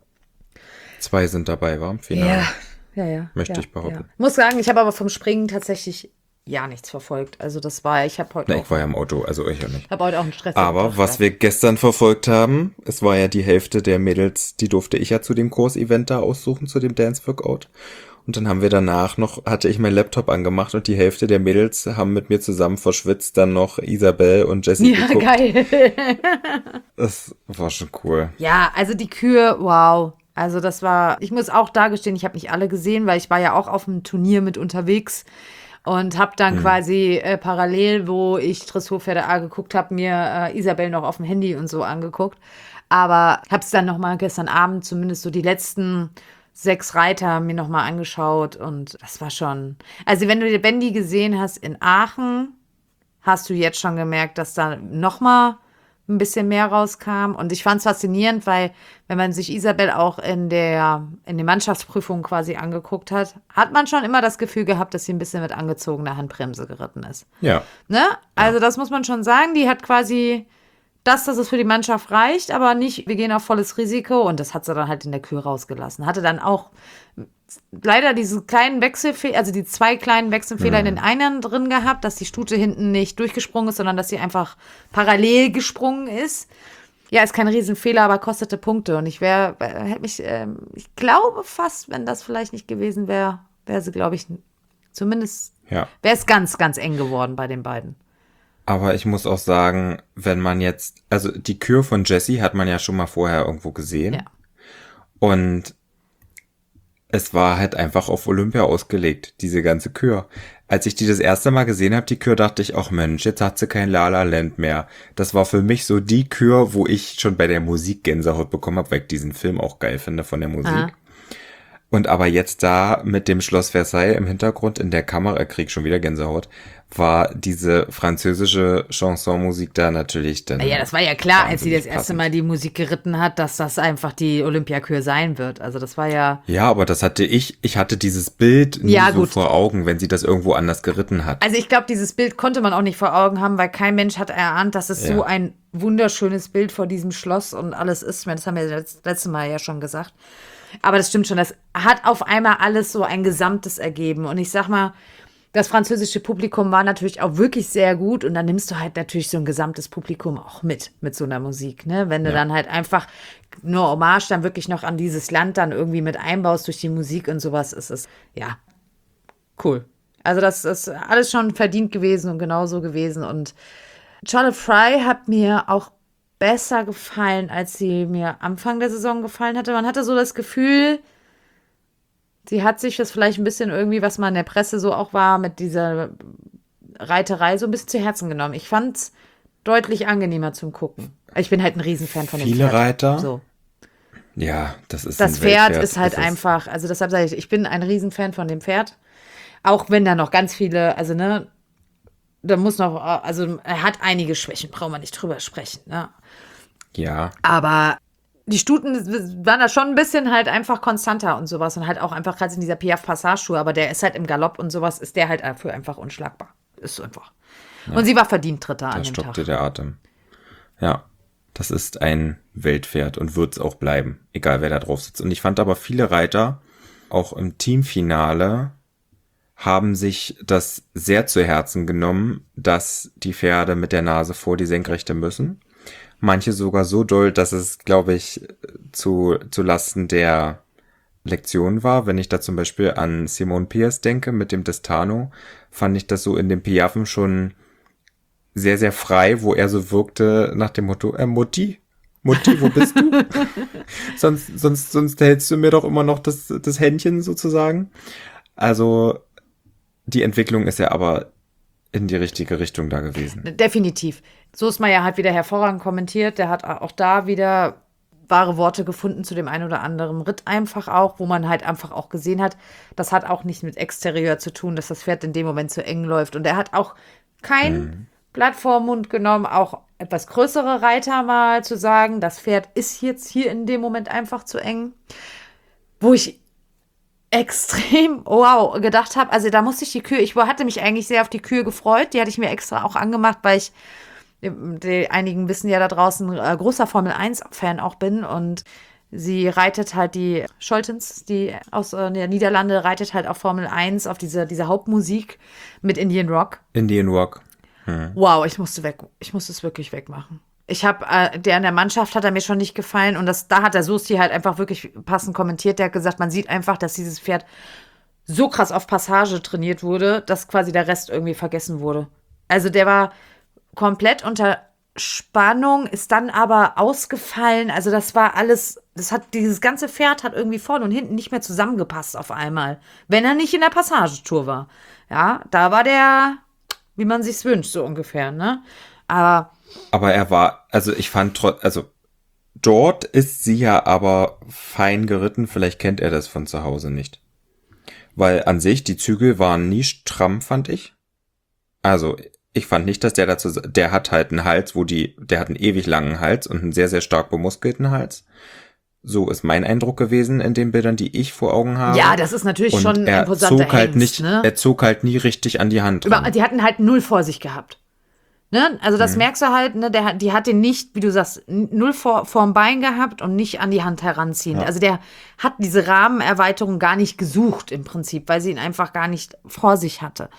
Zwei sind dabei, war im Finale. Ja, ja, ja. Möchte ja, ich behaupten. Ja. Muss sagen, ich habe aber vom Springen tatsächlich ja nichts verfolgt. Also das war, ich habe heute Na, auch, ich war ja im Auto, also ich ja nicht. habe heute auch einen Stress. Aber was wir gestern verfolgt haben, es war ja die Hälfte der Mädels, die durfte ich ja zu dem Kursevent da aussuchen, zu dem Dance Workout. Und Und dann haben wir danach noch, hatte ich meinen Laptop angemacht und die Hälfte der Mädels haben mit mir zusammen verschwitzt dann noch Isabel und Jessie Ja, geguckt. geil. Das war schon cool. Ja, also die Kühe, wow. Also das war, ich muss auch da gestehen, ich habe nicht alle gesehen, weil ich war ja auch auf dem Turnier mit unterwegs und habe dann Mhm. quasi äh, parallel, wo ich Dressurpferde A geguckt habe, mir äh, Isabel noch auf dem Handy und so angeguckt. Aber habe es dann noch mal gestern Abend zumindest so die letzten sechs Reiter mir noch mal angeschaut und das war schon, also wenn du die Bendy gesehen hast in Aachen, hast du jetzt schon gemerkt, dass da noch mal ein bisschen mehr rauskam. Und ich fand es faszinierend, weil wenn man sich Isabel auch in der in den Mannschaftsprüfungen quasi angeguckt hat, hat man schon immer das Gefühl gehabt, dass sie ein bisschen mit angezogener Handbremse geritten ist. Ja. Ne? Also das muss man schon sagen. Die hat quasi das, dass es für die Mannschaft reicht, aber nicht, wir gehen auf volles Risiko. Und das hat sie dann halt in der Kür rausgelassen. Hatte dann auch leider diese kleinen Wechselfehler, also die zwei kleinen Wechselfehler in den Einern drin gehabt, dass die Stute hinten nicht durchgesprungen ist, sondern dass sie einfach parallel gesprungen ist. Ja, ist kein Riesenfehler, aber kostete Punkte. Und ich wäre, hätte mich, ähm, ich glaube fast, wenn das vielleicht nicht gewesen wäre, wäre sie, glaube ich, zumindest, Ja. wäre es ganz, ganz eng geworden bei den beiden. Aber ich muss auch sagen, wenn man jetzt, also die Kür von Jessie hat man ja schon mal vorher irgendwo gesehen. Ja. Und es war halt einfach auf Olympia ausgelegt, diese ganze Kür. Als ich die das erste Mal gesehen habe, die Kür, dachte ich, ach Mensch, jetzt hat sie kein La La Land mehr. Das war für mich so die Kür, wo ich schon bei der Musik Gänsehaut bekommen habe, weil ich diesen Film auch geil finde von der Musik. Aha. Und aber jetzt da mit dem Schloss Versailles im Hintergrund in der Kamera, krieg schon wieder Gänsehaut, war diese französische Chansonmusik da natürlich dann. Ja, das war ja klar, als sie das wahnsinnig erste passend. Mal die Musik geritten hat, dass das einfach die Olympiakür sein wird. Also das war ja, Ja, aber das hatte ich, ich hatte dieses Bild nie Ja, so gut. vor Augen, wenn sie das irgendwo anders geritten hat. also ich glaube, dieses Bild konnte man auch nicht vor Augen haben, weil kein Mensch hat erahnt, dass es Ja. so ein wunderschönes Bild vor diesem Schloss und alles ist. Ich meine, das haben wir das letzte Mal ja schon gesagt. Aber das stimmt schon, das hat auf einmal alles so ein Gesamtes ergeben. Und ich sag mal, das französische Publikum war natürlich auch wirklich sehr gut und dann nimmst du halt natürlich so ein gesamtes Publikum auch mit, mit so einer Musik, ne? Wenn du Ja. dann halt einfach nur Hommage dann wirklich noch an dieses Land dann irgendwie mit einbaust durch die Musik und sowas, ist es, ja, cool. Also das ist alles schon verdient gewesen und genauso gewesen und Charlotte Fry hat mir auch besser gefallen, als sie mir Anfang der Saison gefallen hatte. Man hatte so das Gefühl, sie hat sich das vielleicht ein bisschen irgendwie, was mal in der Presse so auch war, mit dieser Reiterei so ein bisschen zu Herzen genommen. Ich fand es deutlich angenehmer zum Gucken. Ich bin halt ein Riesenfan von dem Viele Pferd. Reiter? So. Ja, das ist Das ein Pferd Weltwert. ist halt Das einfach, also deshalb sage ich, ich bin ein Riesenfan von dem Pferd. Auch wenn da noch ganz viele, also ne, da muss noch, also er hat einige Schwächen, brauchen wir nicht drüber sprechen, ne? Ja, Aber die Stuten waren da schon ein bisschen halt einfach konstanter und sowas und halt auch einfach gerade in dieser Piaf Passage-Schuhe, aber der ist halt im Galopp und sowas, ist der halt dafür einfach unschlagbar. Ist so einfach. Und sie war verdient Dritter an da dem stoppte Tag. der Atem. Ja, das ist ein Weltpferd und wird es auch bleiben, egal wer da drauf sitzt. Und ich fand aber viele Reiter, auch im Teamfinale, haben sich das sehr zu Herzen genommen, dass die Pferde mit der Nase vor die Senkrechte müssen. Manche sogar so doll, dass es, glaube ich, zu, zu Lasten der Lektion war. Wenn ich da zum Beispiel an Simon Pierce denke mit dem Destano, fand ich das so in den Piaffen schon sehr, sehr frei, wo er so wirkte nach dem Motto, äh, Mutti, Mutti, wo bist du? sonst, sonst, sonst hältst du mir doch immer noch das, das Händchen sozusagen. Also, die Entwicklung ist ja aber in die richtige Richtung da gewesen. Definitiv. So ist man ja halt wieder hervorragend kommentiert. Der hat auch da wieder wahre Worte gefunden zu dem einen oder anderen Ritt einfach auch, wo man halt einfach auch gesehen hat, das hat auch nicht mit Exterieur zu tun, dass das Pferd in dem Moment zu eng läuft. Und er hat auch kein Mhm. Blatt vor den Mund genommen, auch etwas größere Reiter mal zu sagen, das Pferd ist jetzt hier in dem Moment einfach zu eng. Wo ich extrem, wow, gedacht habe, also da musste ich die Kühe, ich hatte mich eigentlich sehr auf die Kühe gefreut, die hatte ich mir extra auch angemacht, weil ich, die, einigen wissen ja da draußen, äh, großer Formel eins Fan auch bin und sie reitet halt die Scholtens, die aus äh, der Niederlande, reitet halt auf Formel eins, auf diese, diese Hauptmusik mit Indian Rock. Indian Rock. Wow, ich musste weg, ich musste es wirklich wegmachen. Ich habe, äh, der in der Mannschaft hat er mir schon nicht gefallen und das, da hat der Sosti halt einfach wirklich passend kommentiert. Der hat gesagt, man sieht einfach, dass dieses Pferd so krass auf Passage trainiert wurde, dass quasi der Rest irgendwie vergessen wurde. Also der war komplett unter Spannung, ist dann aber ausgefallen. Also das war alles, das hat, dieses ganze Pferd hat irgendwie vorne und hinten nicht mehr zusammengepasst auf einmal. Wenn er nicht in der Passagetour war. Ja, da war der, wie man sich's wünscht, so ungefähr, ne? Aber. Aber er war, also ich fand trotz, also dort ist sie ja aber fein geritten. Vielleicht kennt er das von zu Hause nicht. Weil an sich, die Zügel waren nie stramm, fand ich. Also, ich fand nicht, dass der dazu, der hat halt einen Hals, wo die, der hat einen ewig langen Hals und einen sehr, sehr stark bemuskelten Hals. So ist mein Eindruck gewesen in den Bildern, die ich vor Augen habe. Ja, das ist natürlich und schon ein er imposanter zog halt Hengst, nicht, ne? Er zog halt nie richtig an die Hand Über, ran. die hatten halt null vor sich gehabt. Ne? Also das Mhm. merkst du halt, ne? Der, die hat den nicht, wie du sagst, null vor, vorm Bein gehabt und nicht an die Hand heranziehen. Ja. Also der hat diese Rahmenerweiterung gar nicht gesucht im Prinzip, weil sie ihn einfach gar nicht vor sich hatte.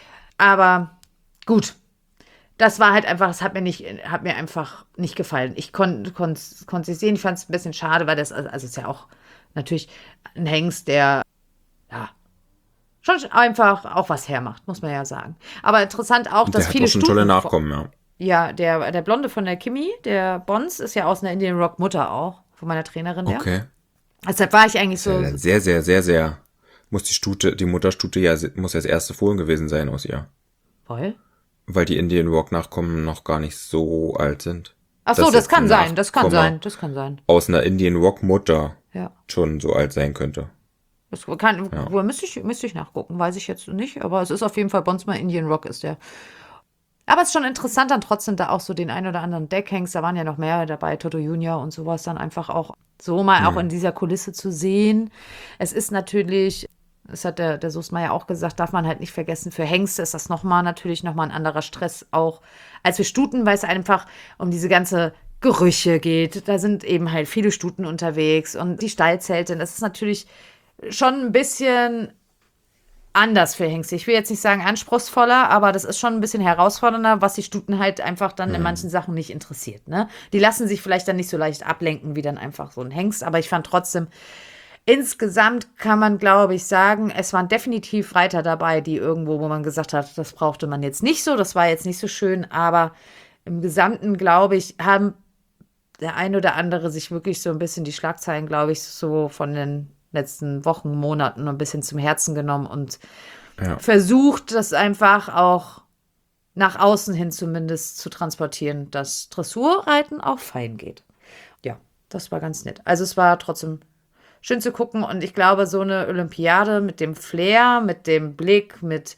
Aber gut, das war halt einfach, das hat mir nicht, hat mir einfach nicht gefallen. Ich konnte konnte konnte es sehen, ich fand es ein bisschen schade, weil das, also es ist ja auch natürlich ein Hengst, der, ja, schon einfach auch was hermacht, muss man ja sagen. Aber interessant auch, dass Der hat viele auch schon tolle Stuten- Nachkommen, ja. Ja, der, der Blonde von der Kimi, der Bons, ist ja aus einer Indian Rock Mutter auch, von meiner Trainerin, der. Okay. Deshalb war ich eigentlich so, Ja, sehr, sehr, sehr, sehr. Muss die Stute, die Mutterstute ja, muss ja das erste Fohlen gewesen sein aus ihr. voll. Weil die Indian Rock Nachkommen noch gar nicht so alt sind. Ach so, Dass das jetzt kann ein sein, das kann Nachkomme sein, das kann sein. Aus einer Indian Rock Mutter Ja. schon so alt sein könnte. Das kann, wohl müsste ich, müsste ich nachgucken, weiß ich jetzt nicht, aber es ist auf jeden Fall Bonsma Indian Rock ist der. Aber es ist schon interessant, dann trotzdem da auch so den ein oder anderen Deckhengst, da waren ja noch mehr dabei, Toto Junior und sowas, dann einfach auch so mal auch in dieser Kulisse zu sehen. Es ist natürlich, das hat der, der Soßmeier auch gesagt, darf man halt nicht vergessen, für Hengste ist das nochmal natürlich nochmal ein anderer Stress auch als für Stuten, weil es einfach um diese ganze Gerüche geht. Da sind eben halt viele Stuten unterwegs und die Stallzelte, das ist natürlich schon ein bisschen anders für Hengste. Ich will jetzt nicht sagen anspruchsvoller, aber das ist schon ein bisschen herausfordernder, was die Stuten halt einfach dann in manchen Sachen nicht interessiert. Ne? Die lassen sich vielleicht dann nicht so leicht ablenken wie dann einfach so ein Hengst, aber ich fand trotzdem, insgesamt kann man, glaube ich, sagen, es waren definitiv Reiter dabei, die irgendwo, wo man gesagt hat, das brauchte man jetzt nicht so, das war jetzt nicht so schön, aber im Gesamten, glaube ich, haben der ein oder andere sich wirklich so ein bisschen die Schlagzeilen, glaube ich, so von den letzten Wochen, Monaten ein bisschen zum Herzen genommen und Ja. versucht, das einfach auch nach außen hin zumindest zu transportieren, dass Dressurreiten auch fein geht. Ja, das war ganz nett. Also es war trotzdem schön zu gucken und ich glaube, so eine Olympiade mit dem Flair, mit dem Blick, mit,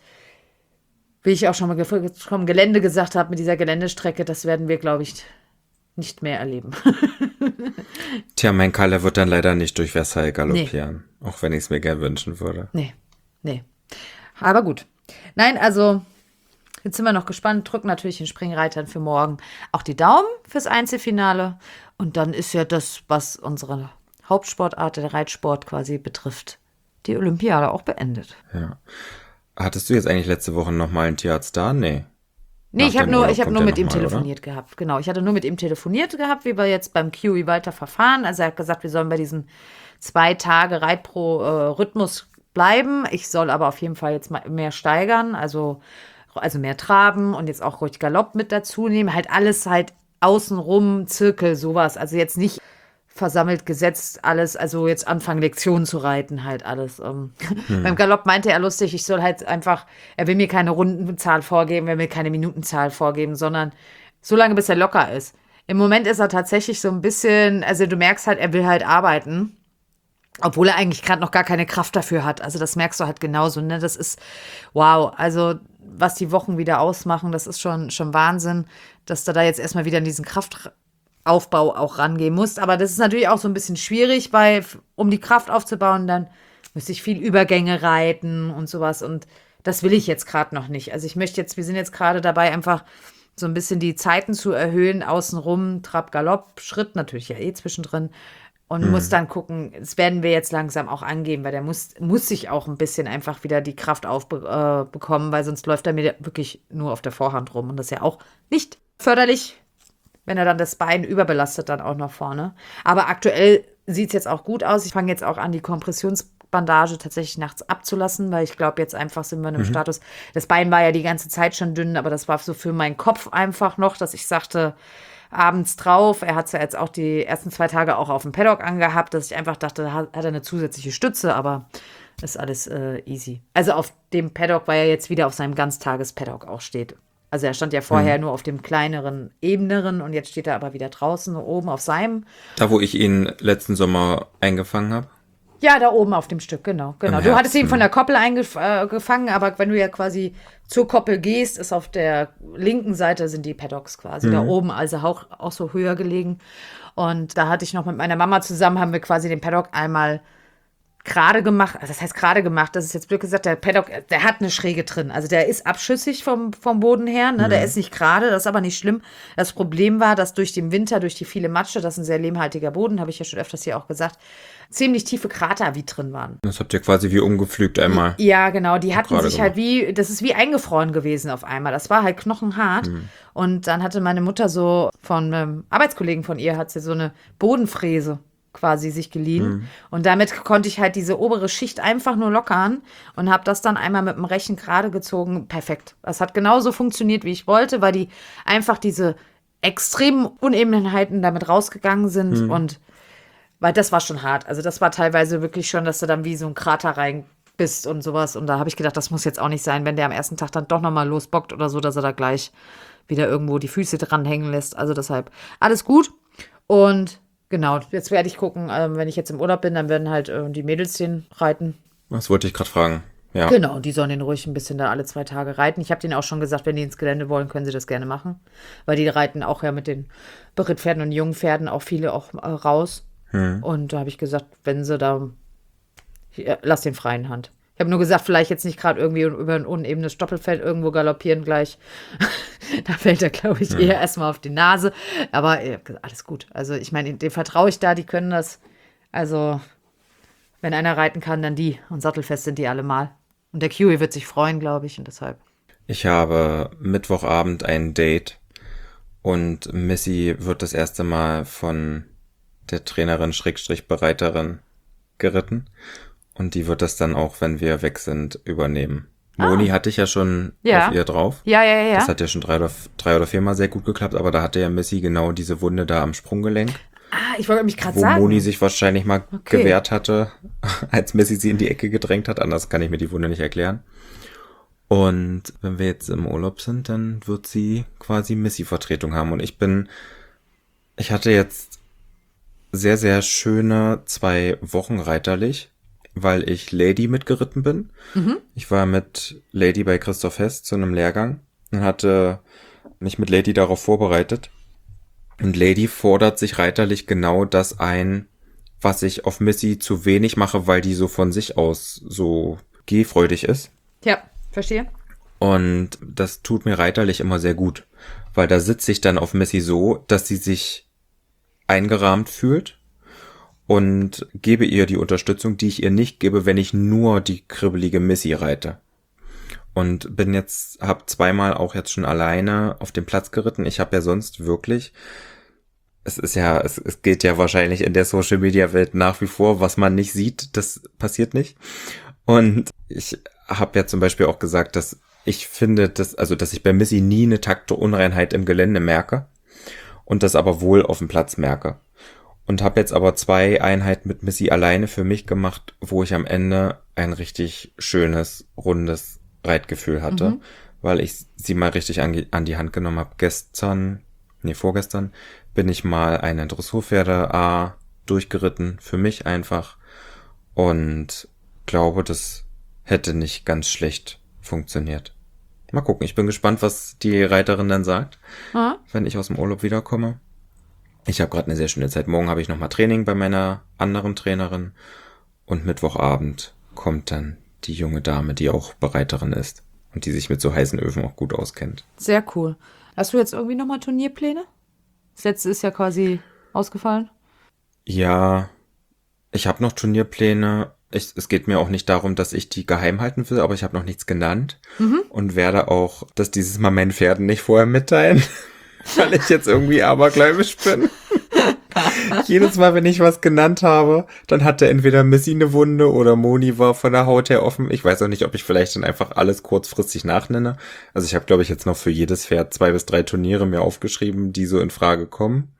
wie ich auch schon mal vom Gelände gesagt habe, mit dieser Geländestrecke, das werden wir, glaube ich, nicht mehr erleben. Tja, mein Kalle wird dann leider nicht durch Versailles galoppieren. Nee. Auch wenn ich es mir gern wünschen würde. Nee, nee. Aber gut. Nein, also jetzt sind wir noch gespannt. Drücken natürlich den Springreitern für morgen auch die Daumen fürs Einzelfinale. Und dann ist ja das, was unsere Hauptsportart, der Reitsport quasi betrifft, die Olympiade auch beendet. Ja. Hattest du jetzt eigentlich letzte Woche nochmal einen Tierarzt da? Nee. Nee, Nach ich habe dem nur, Urlaub ich hab kommt nur der mit ihm noch mal, telefoniert oder? gehabt. Genau, ich hatte nur mit ihm telefoniert gehabt, wie wir jetzt beim Kiwi weiter verfahren. Also er hat gesagt, wir sollen bei diesem zwei Tage Reit pro äh, Rhythmus bleiben. Ich soll aber auf jeden Fall jetzt mal mehr steigern, also, also mehr traben und jetzt auch ruhig Galopp mit dazu nehmen. Halt alles halt außenrum, Zirkel, sowas. Also jetzt nicht versammelt, gesetzt, alles, also jetzt anfangen, Lektionen zu reiten, halt alles. Ähm. Hm. Beim Galopp meinte er lustig, ich soll halt einfach, er will mir keine Rundenzahl vorgeben, er will mir keine Minutenzahl vorgeben, sondern so lange, bis er locker ist. Im Moment ist er tatsächlich so ein bisschen, also du merkst halt, er will halt arbeiten, obwohl er eigentlich gerade noch gar keine Kraft dafür hat. Also das merkst du halt genauso, ne? Das ist, wow, also was die Wochen wieder ausmachen, das ist schon, schon Wahnsinn, dass du da jetzt erstmal wieder in diesen Kraft Aufbau auch rangehen musst. Aber das ist natürlich auch so ein bisschen schwierig, weil um die Kraft aufzubauen, dann müsste ich viel Übergänge reiten und sowas. Und das will ich jetzt gerade noch nicht. Also ich möchte jetzt, wir sind jetzt gerade dabei, einfach so ein bisschen die Zeiten zu erhöhen, außenrum, Trab, Galopp, Schritt, natürlich ja eh zwischendrin. Und mhm. muss dann gucken, das werden wir jetzt langsam auch angehen, weil der muss, muss sich auch ein bisschen einfach wieder die Kraft aufbekommen, äh, weil sonst läuft er mir wirklich nur auf der Vorhand rum. Und das ist ja auch nicht förderlich, wenn er dann das Bein überbelastet, dann auch noch vorne. Aber aktuell sieht es jetzt auch gut aus. Ich fange jetzt auch an, die Kompressions Bandage tatsächlich nachts abzulassen, weil ich glaube, jetzt einfach sind wir in einem Mhm. Status. Das Bein war ja die ganze Zeit schon dünn, aber das war so für meinen Kopf einfach noch, dass ich sagte, abends drauf, er hat es ja jetzt auch die ersten zwei Tage auch auf dem Paddock angehabt, dass ich einfach dachte, hat, hat er eine zusätzliche Stütze, aber ist alles äh, easy. Also auf dem Paddock, weil er jetzt wieder auf seinem Ganztages-Paddock auch steht. Also er stand ja vorher Mhm. nur auf dem kleineren, ebeneren und jetzt steht er aber wieder draußen, oben auf seinem. Da, wo ich ihn letzten Sommer eingefangen habe. Ja, da oben auf dem Stück, genau. genau. Im Du hattest ihn Herbst, von ne? der Koppel eingefangen, aber wenn du ja quasi zur Koppel gehst, ist auf der linken Seite sind die Paddocks quasi da oben, also auch, auch so höher gelegen. Und da hatte ich noch mit meiner Mama zusammen, haben wir quasi den Paddock einmal gerade gemacht, also das heißt gerade gemacht, das ist jetzt blöd gesagt, der Paddock, der hat eine Schräge drin, also der ist abschüssig vom, vom Boden her, ne? Der ist nicht gerade, das ist aber nicht schlimm. Das Problem war, dass durch den Winter, durch die viele Matsche, das ist ein sehr lehmhaltiger Boden, habe ich ja schon öfters hier auch gesagt, ziemlich tiefe Krater wie drin waren. Das habt ihr quasi wie umgepflügt einmal. Ja, genau, die hatten gerade sich halt wie, das ist wie eingefroren gewesen auf einmal. Das war halt knochenhart. Und dann hatte meine Mutter so von einem Arbeitskollegen von ihr, hat sie so eine Bodenfräse quasi sich geliehen. Und damit konnte ich halt diese obere Schicht einfach nur lockern und habe das dann einmal mit dem Rechen gerade gezogen. Perfekt. Das hat genauso funktioniert, wie ich wollte, weil die einfach diese extremen Unebenheiten damit rausgegangen sind und weil das war schon hart. Also das war teilweise wirklich schon, dass du dann wie so ein Krater rein bist und sowas. Und da habe ich gedacht, das muss jetzt auch nicht sein, wenn der am ersten Tag dann doch nochmal losbockt oder so, dass er da gleich wieder irgendwo die Füße dranhängen lässt. Also deshalb alles gut. Und genau, jetzt werde ich gucken, ähm, wenn ich jetzt im Urlaub bin, dann werden halt äh, die Mädels den reiten. Das wollte ich gerade fragen. Ja. Genau, die sollen den ruhig ein bisschen da alle zwei Tage reiten. Ich habe denen auch schon gesagt, wenn die ins Gelände wollen, können sie das gerne machen. Weil die reiten auch ja mit den Berittpferden und Jungpferden auch viele auch äh, raus. Und da habe ich gesagt, wenn sie da, ja, lass den freien Hand. Ich habe nur gesagt, vielleicht jetzt nicht gerade irgendwie über ein unebenes Stoppelfeld irgendwo galoppieren gleich. Da fällt er, glaube ich, eher erstmal auf die Nase. Aber äh, alles gut. Also ich meine, dem vertraue ich da, die können das. Also wenn einer reiten kann, dann die. Und sattelfest sind die alle mal. Und der Kiwi wird sich freuen, glaube ich. Und deshalb. Ich habe Mittwochabend ein Date und Missy wird das erste Mal von der Trainerin Schrägstrich Bereiterin geritten. Und die wird das dann auch, wenn wir weg sind, übernehmen. Moni hatte ich ja schon Ja. auf ihr drauf. Ja, ja, ja. Das hat ja schon drei oder, drei oder viermal sehr gut geklappt, aber da hatte ja Missy genau diese Wunde da am Sprunggelenk, Ah, ich wollte mich gerade wo sagen. Moni sich wahrscheinlich mal Okay. gewehrt hatte, als Missy sie in die Ecke gedrängt hat. Anders kann ich mir die Wunde nicht erklären. Und wenn wir jetzt im Urlaub sind, dann wird sie quasi Missy-Vertretung haben. Und ich bin, ich hatte jetzt sehr, sehr schöne zwei Wochen reiterlich, weil ich Lady mitgeritten bin. Ich war mit Lady bei Christoph Hess zu einem Lehrgang und hatte mich mit Lady darauf vorbereitet. Und Lady fordert sich reiterlich genau das ein, was ich auf Missy zu wenig mache, weil die so von sich aus so gehfreudig ist. Ja, verstehe. Und das tut mir reiterlich immer sehr gut, weil da sitze ich dann auf Missy so, dass sie sich eingerahmt fühlt und gebe ihr die Unterstützung, die ich ihr nicht gebe, wenn ich nur die kribbelige Missy reite. Und bin jetzt, hab zweimal auch jetzt schon alleine auf dem Platz geritten. Ich habe ja sonst wirklich, es ist ja, es, es geht ja wahrscheinlich in der Social Media Welt nach wie vor, was man nicht sieht, das passiert nicht. Und ich habe ja zum Beispiel auch gesagt, dass ich finde, dass, also dass ich bei Missy nie eine Taktunreinheit im Gelände merke und das aber wohl auf dem Platz merke. Und habe jetzt aber zwei Einheiten mit Missy alleine für mich gemacht, wo ich am Ende ein richtig schönes, rundes Reitgefühl hatte, weil ich sie mal richtig an, an die Hand genommen habe. Gestern, nee, vorgestern bin ich mal eine Dressurpferde A durchgeritten, für mich einfach, und glaube, das hätte nicht ganz schlecht funktioniert. Mal gucken, ich bin gespannt, was die Reiterin dann sagt, Ah. wenn ich aus dem Urlaub wiederkomme. Ich habe gerade eine sehr schöne Zeit. Morgen habe ich nochmal Training bei meiner anderen Trainerin und Mittwochabend kommt dann die junge Dame, die auch Bereiterin ist und die sich mit so heißen Öfen auch gut auskennt. Sehr cool. Hast du jetzt irgendwie nochmal Turnierpläne? Das letzte ist ja quasi ausgefallen. Ja, ich habe noch Turnierpläne. Ich, es geht mir auch nicht darum, dass ich die geheim halten will, aber ich habe noch nichts genannt und werde auch das dieses Mal meinen Pferden nicht vorher mitteilen, weil ich jetzt irgendwie abergläubisch bin. Jedes Mal, wenn ich was genannt habe, dann hatte entweder Missy eine Wunde oder Moni war von der Haut her offen. Ich weiß auch nicht, ob ich vielleicht dann einfach alles kurzfristig nachnenne. Also ich habe, glaube ich, jetzt noch für jedes Pferd zwei bis drei Turniere mir aufgeschrieben, die so in Frage kommen.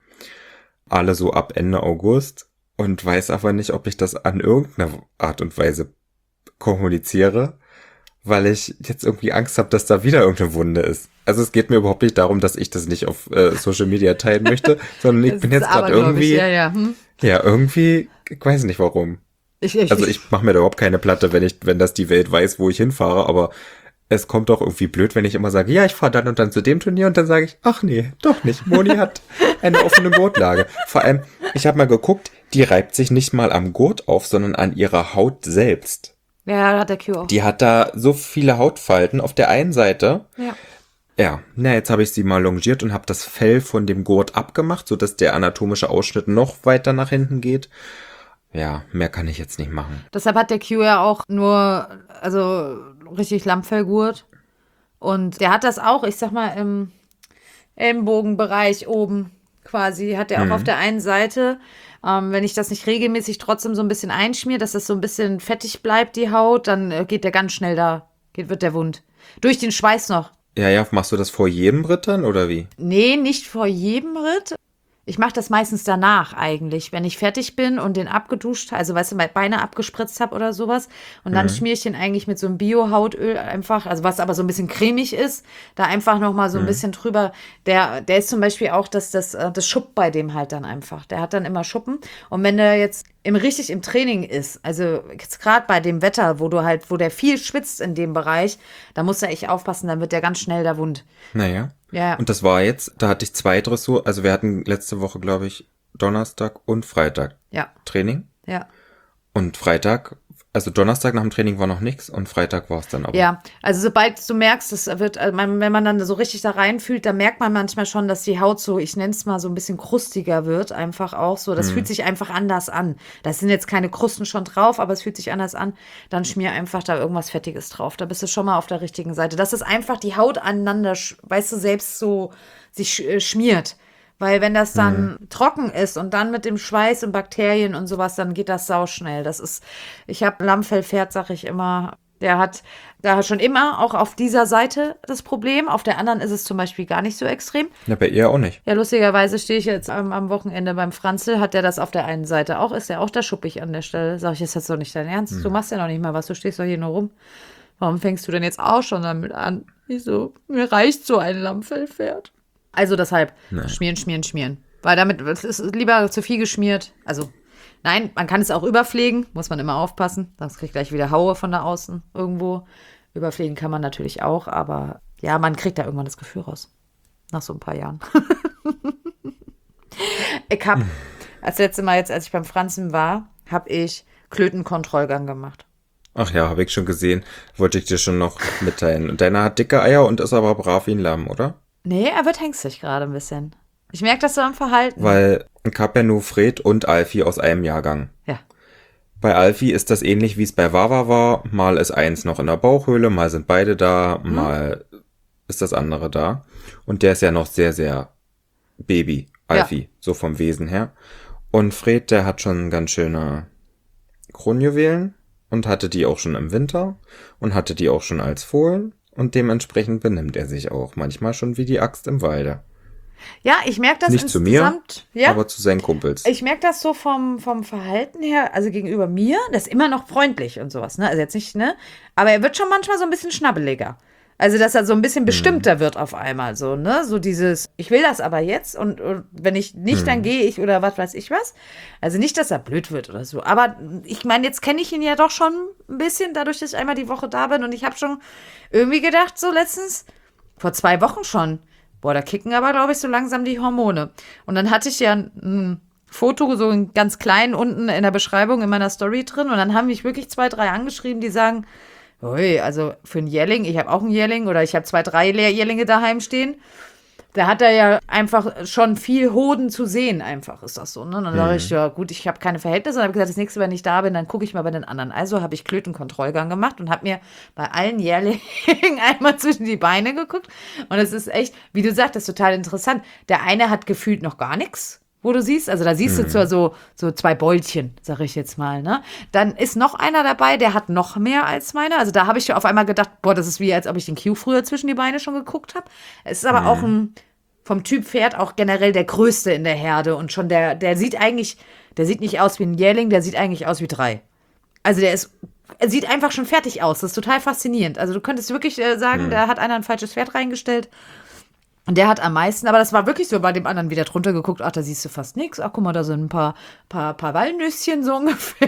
Alle so ab Ende August. Und weiß aber nicht, ob ich das an irgendeiner Art und Weise kommuniziere, weil ich jetzt irgendwie Angst habe, dass da wieder irgendeine Wunde ist. Also es geht mir überhaupt nicht darum, dass ich das nicht auf äh, Social Media teilen möchte, sondern ich Das bin ist jetzt gerade abergläubisch, irgendwie, ja, ja. Hm? ja, irgendwie, ich weiß nicht warum. Ich, ich, Also ich mache mir da überhaupt keine Platte, wenn ich, wenn das die Welt weiß, wo ich hinfahre, aber es kommt doch irgendwie blöd, wenn ich immer sage, ja, ich fahre dann und dann zu dem Turnier und dann sage ich, ach nee, doch nicht. Moni hat eine offene Gurtlage. Vor allem, ich habe mal geguckt, die reibt sich nicht mal am Gurt auf, sondern an ihrer Haut selbst. ja, hat der Q auch. Die hat da so viele Hautfalten auf der einen Seite. Ja. Ja, na, jetzt habe ich sie mal longiert und habe das Fell von dem Gurt abgemacht, sodass der anatomische Ausschnitt noch weiter nach hinten geht. Ja, mehr kann ich jetzt nicht machen. Deshalb hat der Q ja auch nur, also richtig Lammfellgurt. Und der hat das auch, ich sag mal, im Ellenbogenbereich oben quasi, hat er auch auf der einen Seite. Ähm, wenn ich das nicht regelmäßig trotzdem so ein bisschen einschmiere, dass das so ein bisschen fettig bleibt, die Haut, dann äh, geht der ganz schnell da, geht, wird der wund. Durch den Schweiß noch. Ja, ja, machst du das vor jedem Ritt dann oder wie? Nee, nicht vor jedem Ritt. Ich mache das meistens danach eigentlich, wenn ich fertig bin und den abgeduscht, also weißt du, meine Beine abgespritzt habe oder sowas. Und dann schmiere ich den eigentlich mit so einem Bio-Hautöl einfach, also was aber so ein bisschen cremig ist, da einfach nochmal so ein bisschen drüber. Der, der ist zum Beispiel auch, dass das, äh, das schuppt bei dem halt dann einfach. Der hat dann immer Schuppen. Und wenn der jetzt im richtig im Training ist, also jetzt gerade bei dem Wetter, wo du halt, wo der viel schwitzt in dem Bereich, da musst du echt aufpassen, dann wird der ganz schnell da wund. Naja. Ja. Und das war jetzt, da hatte ich zwei Dressur, also wir hatten letzte Woche, glaube ich, Donnerstag und Freitag Ja, Training. ja. Und Freitag, also Donnerstag nach dem Training war noch nichts und Freitag war es dann aber. Ja, also sobald du merkst, das wird, also man- wenn man dann so richtig da reinfühlt, da merkt man manchmal schon, dass die Haut so, ich nenne es mal so ein bisschen krustiger wird, einfach auch so. Das fühlt sich einfach anders an. Da sind jetzt keine Krusten schon drauf, aber es fühlt sich anders an. Dann schmier einfach da irgendwas Fettiges drauf. Da bist du schon mal auf der richtigen Seite. Dass es einfach die Haut aneinander, sch- weißt du, selbst so sich sch- äh, schmiert. Weil wenn das dann trocken ist und dann mit dem Schweiß und Bakterien und sowas, dann geht das sauschnell. Das ist, ich habe ein Lammfellpferd, sag ich immer, der hat da schon immer auch auf dieser Seite das Problem. Auf der anderen ist es zum Beispiel gar nicht so extrem. Ja, bei ihr auch nicht. Ja, lustigerweise stehe ich jetzt am, am Wochenende beim Franzl, hat der das auf der einen Seite auch, ist der auch da schuppig an der Stelle. Sag ich, ist das doch nicht dein Ernst? Du machst ja noch nicht mal was, du stehst doch hier nur rum. Warum fängst du denn jetzt auch schon damit an? Ich so, mir reicht so ein Lammfellpferd. Also deshalb schmieren, schmieren, schmieren. Weil damit es ist lieber zu viel geschmiert. Also nein, man kann es auch überpflegen, muss man immer aufpassen. Sonst kriegt gleich wieder Haue von da außen irgendwo. Überpflegen kann man natürlich auch, aber ja, man kriegt da irgendwann das Gefühl raus. Nach so ein paar Jahren. Ich habe, als letzte Mal jetzt, als ich beim Franzen war, habe ich Klötenkontrollgang gemacht. Ach ja, habe ich schon gesehen. Wollte ich dir schon noch mitteilen. Und deiner hat dicke Eier und ist aber brav wie ein Lamm, oder? Nee, er wird hängstig gerade ein bisschen. Ich merke das so am Verhalten. Weil ich hab ja nur Fred und Alfie aus einem Jahrgang. Ja. Bei Alfie ist das ähnlich, wie es bei Wawa war. Mal ist eins noch in der Bauchhöhle, mal sind beide da, mal ist das andere da. Und der ist ja noch sehr, sehr Baby, Alfie, Ja. so vom Wesen her. Und Fred, der hat schon ganz schöne Kronjuwelen und hatte die auch schon im Winter und hatte die auch schon als Fohlen. Und dementsprechend benimmt er sich auch manchmal schon wie die Axt im Walde. Ja, ich merke das Nicht zu mir, insgesamt. Ja, aber zu seinen Kumpels. ich merke das so vom, vom Verhalten her, also gegenüber mir, das ist immer noch freundlich und sowas, ne? Also jetzt nicht, ne? Aber er wird schon manchmal so ein bisschen schnabbeliger. Also, dass er so ein bisschen bestimmter wird auf einmal, so, ne? So dieses, ich will das aber jetzt und, und wenn ich nicht, dann gehe ich oder was weiß ich was. Also nicht, dass er blöd wird oder so. Aber ich meine, jetzt kenne ich ihn ja doch schon ein bisschen, dadurch, dass ich einmal die Woche da bin und ich habe schon irgendwie gedacht, so letztens, vor zwei Wochen schon, boah, da kicken aber, glaube ich, so langsam die Hormone. Und dann hatte ich ja ein Foto, so ein ganz klein unten in der Beschreibung in meiner Story drin. Und dann haben mich wirklich zwei, drei angeschrieben, die sagen, ui, also für einen Jährling, ich habe auch einen Jährling oder ich habe zwei, drei Jährlinge daheim stehen. Da hat er ja einfach schon viel Hoden zu sehen, einfach ist das so. Ne? Und dann dachte ich, ja gut, ich habe keine Verhältnisse. Und habe gesagt, das nächste, wenn ich da bin, dann gucke ich mal bei den anderen. Also habe ich Klötenkontrollgang gemacht und habe mir bei allen Jährlingen einmal zwischen die Beine geguckt. Und es ist echt, wie du sagtest, total interessant. Der eine hat gefühlt noch gar nichts. wo du siehst. Also da siehst du zwar so, so zwei Beulchen, sag ich jetzt mal, ne? Dann ist noch einer dabei, der hat noch mehr als meiner. Also da habe ich auf einmal gedacht, boah, das ist wie, als ob ich den Q früher zwischen die Beine schon geguckt habe. Es ist aber auch ein, vom Typ Pferd auch generell der größte in der Herde und schon der, der sieht eigentlich, der sieht nicht aus wie ein Jährling, der sieht eigentlich aus wie drei. Also der ist, er sieht einfach schon fertig aus. Das ist total faszinierend. Also du könntest wirklich äh, sagen, da hat einer ein falsches Pferd reingestellt. Und der hat am meisten, aber das war wirklich so, bei dem anderen wieder drunter geguckt, ach, da siehst du fast nichts. Ach, guck mal, da sind ein paar, paar, paar Walnüsschen so ungefähr.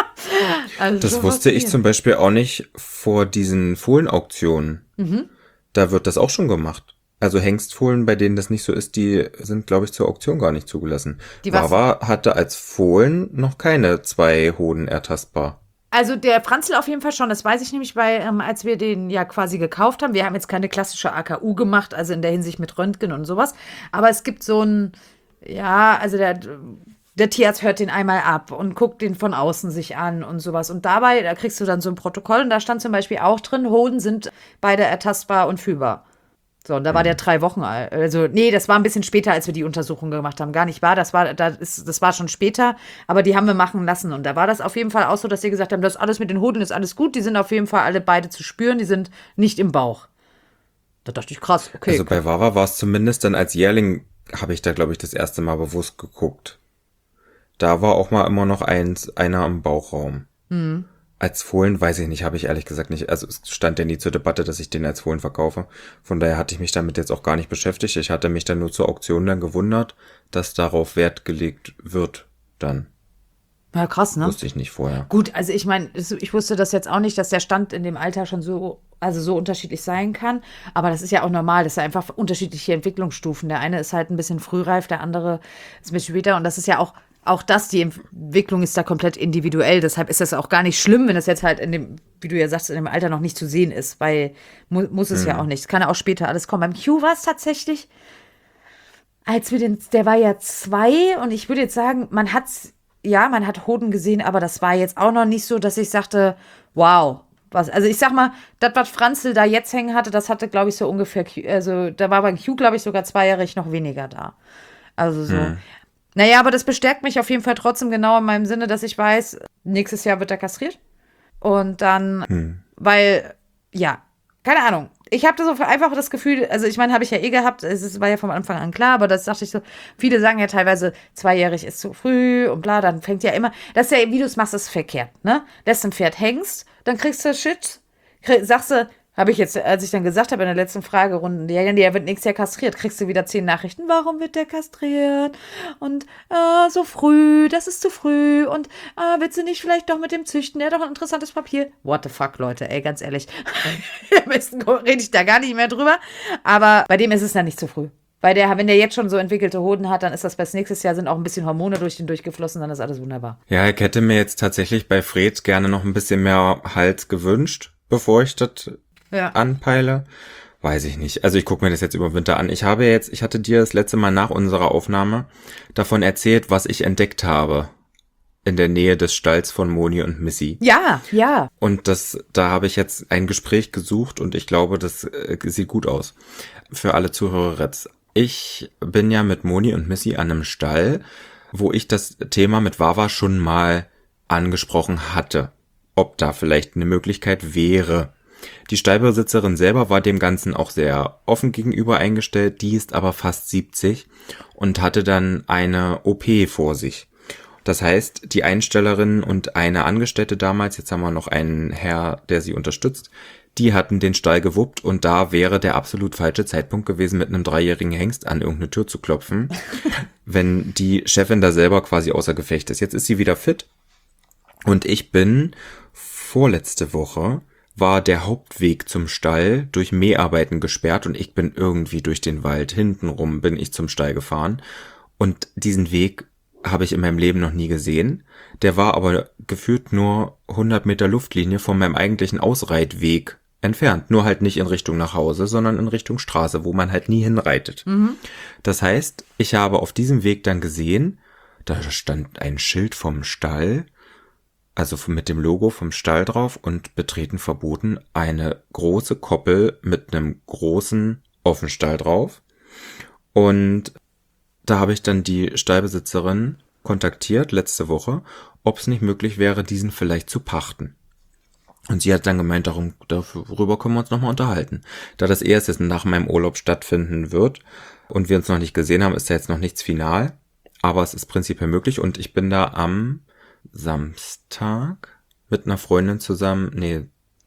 Also Das schon wusste ich faszinierend. zum Beispiel auch nicht vor diesen Fohlenauktionen. Da wird das auch schon gemacht. Also Hengstfohlen, bei denen das nicht so ist, die sind, glaube ich, zur Auktion gar nicht zugelassen. Die was? Wawa hatte als Fohlen noch keine zwei Hoden ertastbar. Also der Franzl auf jeden Fall schon, das weiß ich nämlich, weil ähm, als wir den ja quasi gekauft haben, wir haben jetzt keine klassische A K U gemacht, also in der Hinsicht mit Röntgen und sowas, aber es gibt so ein, ja, also der, der Tierarzt hört den einmal ab und guckt den von außen sich an und sowas und dabei, da kriegst du dann so ein Protokoll und da stand zum Beispiel auch drin, Hoden sind beide ertastbar und fühlbar. So, und da war der drei Wochen alt. Also, nee, das war ein bisschen später, als wir die Untersuchung gemacht haben. Gar nicht wahr. Das war, das ist, das war schon später, aber die haben wir machen lassen. Und da war das auf jeden Fall auch so, dass sie gesagt haben, das alles mit den Hoden ist alles gut. Die sind auf jeden Fall alle beide zu spüren. Die sind nicht im Bauch. Da dachte ich, krass, okay. Also bei Wawa war es zumindest dann als Jährling, habe ich da, glaube ich, das erste Mal bewusst geguckt. Da war auch mal immer noch eins, einer im Bauchraum. Als Fohlen, weiß ich nicht, habe ich ehrlich gesagt nicht. Also es stand ja nie zur Debatte, dass ich den als Fohlen verkaufe. Von daher hatte ich mich damit jetzt auch gar nicht beschäftigt. Ich hatte mich dann nur zur Auktion dann gewundert, dass darauf Wert gelegt wird dann. Ja, krass, ne? Wusste ich nicht vorher. Gut, also ich meine, ich wusste das jetzt auch nicht, dass der Stand in dem Alter schon so, also so unterschiedlich sein kann. Aber das ist ja auch normal, das sind einfach unterschiedliche Entwicklungsstufen. Der eine ist halt ein bisschen frühreif, der andere ist ein bisschen später. Und das ist ja auch, auch das, die Entwicklung ist da komplett individuell. Deshalb ist das auch gar nicht schlimm, wenn das jetzt halt in dem, wie du ja sagst, in dem Alter noch nicht zu sehen ist, weil mu muss es ja auch nicht. Es kann ja auch später alles kommen. Beim Q war es tatsächlich, als wir den, der war ja zwei und ich würde jetzt sagen, man hat's, ja, man hat Hoden gesehen, aber das war jetzt auch noch nicht so, dass ich sagte, wow, was, also ich sag mal, das, was Franzl da jetzt hängen hatte, das hatte, glaube ich, so ungefähr, Q, also da war beim Q, glaube ich, sogar zweijährig noch weniger da. Also so. Hm. Naja, aber das bestärkt mich auf jeden Fall trotzdem genau in meinem Sinne, dass ich weiß, nächstes Jahr wird er kastriert. Und dann, hm. weil, ja, keine Ahnung. Ich habe so einfach das Gefühl, also ich meine, habe ich ja eh gehabt, es war ja vom Anfang an klar, aber das dachte ich so, viele sagen ja teilweise, zweijährig ist zu früh und bla, dann fängt ja immer, das ist ja, wie du es machst, ist verkehrt, ne? Lässt ein Pferd Hengst, dann kriegst du Shit, krieg, sagst du, habe ich jetzt, als ich dann gesagt habe in der letzten Fragerunde, ja, der wird nächstes Jahr kastriert, kriegst du wieder zehn Nachrichten, warum wird der kastriert? Und äh, so früh, das ist zu früh und äh, willst du nicht vielleicht doch mit dem züchten, der hat doch ein interessantes Papier. What the fuck, Leute, ey, ganz ehrlich. Am besten rede ich da gar nicht mehr drüber, aber bei dem ist es dann nicht zu früh. Weil der, wenn der jetzt schon so entwickelte Hoden hat, dann ist das bis nächstes Jahr, sind auch ein bisschen Hormone durch den durchgeflossen, dann ist alles wunderbar. Ja, ich hätte mir jetzt tatsächlich bei Fred gerne noch ein bisschen mehr Hals gewünscht, bevor ich das ja. anpeile. Weiß ich nicht. Also ich gucke mir das jetzt über Winter an. Ich habe jetzt, ich hatte dir das letzte Mal nach unserer Aufnahme davon erzählt, was ich entdeckt habe in der Nähe des Stalls von Moni und Missy. Ja, ja. Und das, da habe ich jetzt ein Gespräch gesucht und ich glaube, das äh, sieht gut aus. Für alle Zuhörer jetzt. Ich bin ja mit Moni und Missy an einem Stall, wo ich das Thema mit Wawa schon mal angesprochen hatte. Ob da vielleicht eine Möglichkeit wäre. Die Stallbesitzerin selber war dem Ganzen auch sehr offen gegenüber eingestellt, die ist aber fast siebzig und hatte dann eine O P vor sich. Das heißt, die Einstellerin und eine Angestellte damals, jetzt haben wir noch einen Herr, der sie unterstützt, die hatten den Stall gewuppt und da wäre der absolut falsche Zeitpunkt gewesen, mit einem dreijährigen Hengst an irgendeine Tür zu klopfen, wenn die Chefin da selber quasi außer Gefecht ist. Jetzt ist sie wieder fit und ich bin vorletzte Woche war der Hauptweg zum Stall durch Mäharbeiten gesperrt und ich bin irgendwie durch den Wald hintenrum bin ich zum Stall gefahren und diesen Weg habe ich in meinem Leben noch nie gesehen. Der war aber gefühlt nur hundert Meter Luftlinie von meinem eigentlichen Ausreitweg entfernt. Nur halt nicht in Richtung nach Hause, sondern in Richtung Straße, wo man halt nie hinreitet. Mhm. Das heißt, ich habe auf diesem Weg dann gesehen, da stand ein Schild vom Stall, also mit dem Logo vom Stall drauf und betreten verboten, eine große Koppel mit einem großen Offenstall drauf. Und da habe ich dann die Stallbesitzerin kontaktiert letzte Woche, ob es nicht möglich wäre, diesen vielleicht zu pachten. Und sie hat dann gemeint, darum, darüber können wir uns nochmal unterhalten. Da das erst jetzt nach meinem Urlaub stattfinden wird und wir uns noch nicht gesehen haben, ist da jetzt noch nichts final. Aber es ist prinzipiell möglich und ich bin da am Samstag mit einer Freundin zusammen, nee,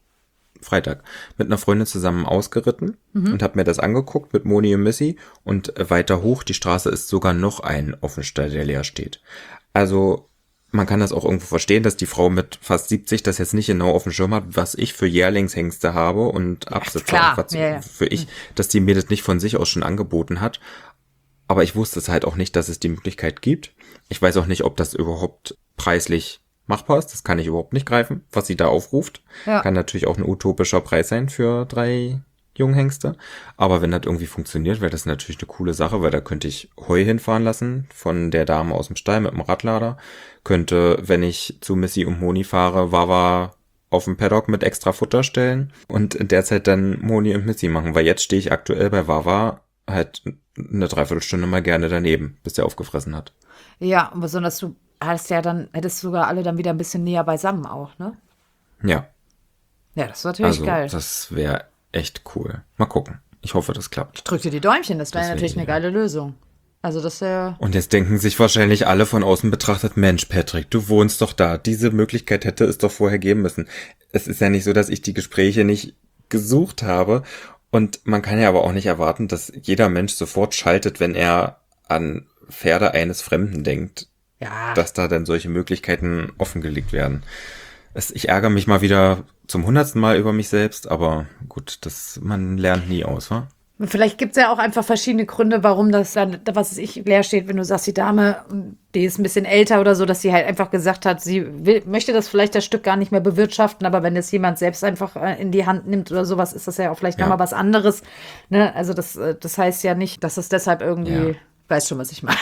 Freitag, mit einer Freundin zusammen ausgeritten mhm. und habe mir das angeguckt mit Moni und Missy und weiter hoch, die Straße ist sogar noch ein Offenstall, der leer steht. Also man kann das auch irgendwo verstehen, dass die Frau mit fast siebzig das jetzt nicht genau auf dem Schirm hat, was ich für Jährlingshengste habe und Absitzer ja, und was ja, ja. für ich, dass die mir das nicht von sich aus schon angeboten hat. Aber ich wusste es halt auch nicht, dass es die Möglichkeit gibt. Ich weiß auch nicht, ob das überhaupt preislich machbar ist. Das kann ich überhaupt nicht greifen, was sie da aufruft. Ja. Kann natürlich auch ein utopischer Preis sein für drei Junghengste. Aber wenn das irgendwie funktioniert, wäre das natürlich eine coole Sache, weil da könnte ich Heu hinfahren lassen von der Dame aus dem Stall mit dem Radlader. Könnte, wenn ich zu Missy und Moni fahre, Wawa auf dem Paddock mit extra Futter stellen und in der Zeit dann Moni und Missy machen. Weil jetzt stehe ich aktuell bei Wawa halt eine Dreiviertelstunde mal gerne daneben, bis der aufgefressen hat. Ja, und besonders du hast ja dann, hättest sogar alle dann wieder ein bisschen näher beisammen auch, ne? Ja. Ja, das ist natürlich also, geil. Das wäre echt cool. Mal gucken. Ich hoffe, das klappt. Ich drück dir die Däumchen, das wäre natürlich eine geile Lösung. Also das wäre... Und jetzt denken sich wahrscheinlich alle von außen betrachtet, Mensch, Patrick, du wohnst doch da. Diese Möglichkeit hätte es doch vorher geben müssen. Es ist ja nicht so, dass ich die Gespräche nicht gesucht habe. Und man kann ja aber auch nicht erwarten, dass jeder Mensch sofort schaltet, wenn er an Pferde eines Fremden denkt. Ja. Dass da dann solche Möglichkeiten offengelegt werden. Es, ich ärgere mich mal wieder zum hundertsten Mal über mich selbst, aber gut, das, man lernt nie aus, wa? Vielleicht gibt es ja auch einfach verschiedene Gründe, warum das dann, was weiß ich, leer steht, wenn du sagst, die Dame, die ist ein bisschen älter oder so, dass sie halt einfach gesagt hat, sie will, möchte das vielleicht das Stück gar nicht mehr bewirtschaften, aber wenn es jemand selbst einfach in die Hand nimmt oder sowas, ist das ja auch vielleicht ja. nochmal was anderes. Ne? Also das, das heißt ja nicht, dass es deshalb irgendwie, ja. weiß schon, was ich meine.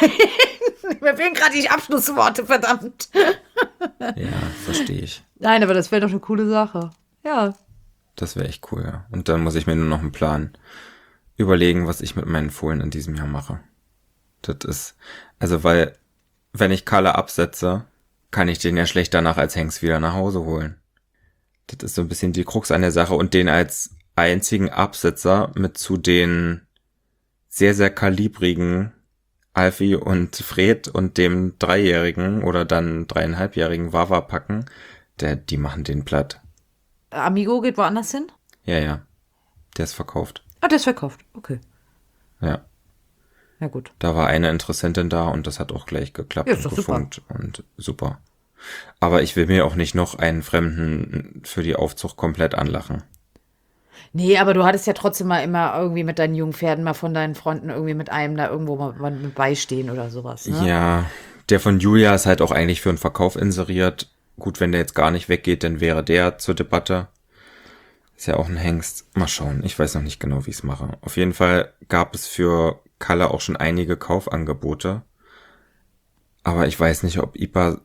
Mir fehlen gerade die Abschlussworte, verdammt. Ja, verstehe ich. Nein, aber das wäre doch eine coole Sache. Ja. Das wäre echt cool, ja. Und dann muss ich mir nur noch einen Plan überlegen, was ich mit meinen Fohlen in diesem Jahr mache. Das ist, also weil, wenn ich Kalle absetze, kann ich den ja schlecht danach als Hengst wieder nach Hause holen. Das ist so ein bisschen die Krux an der Sache und den als einzigen Absetzer mit zu den sehr, sehr kalibrigen Alfie und Fred und dem Dreijährigen oder dann dreieinhalbjährigen Wawa packen, der, die machen den platt. Amigo geht woanders hin? Ja, ja. Der ist verkauft. Ah, der ist verkauft. Okay. Ja. Ja, gut. Da war eine Interessentin da und das hat auch gleich geklappt ja, und ist doch gefunkt super. und super. Aber ich will mir auch nicht noch einen Fremden für die Aufzucht komplett anlachen. Nee, aber du hattest ja trotzdem mal immer irgendwie mit deinen jungen Pferden mal von deinen Freunden irgendwie mit einem da irgendwo mal, mal mit beistehen oder sowas, ne? Ja, der von Julia ist halt auch eigentlich für einen Verkauf inseriert. Gut, wenn der jetzt gar nicht weggeht, dann wäre der zur Debatte. Ist ja auch ein Hengst. Mal schauen, ich weiß noch nicht genau, wie ich es mache. Auf jeden Fall gab es für Kalle auch schon einige Kaufangebote. Aber ich weiß nicht, ob I P A...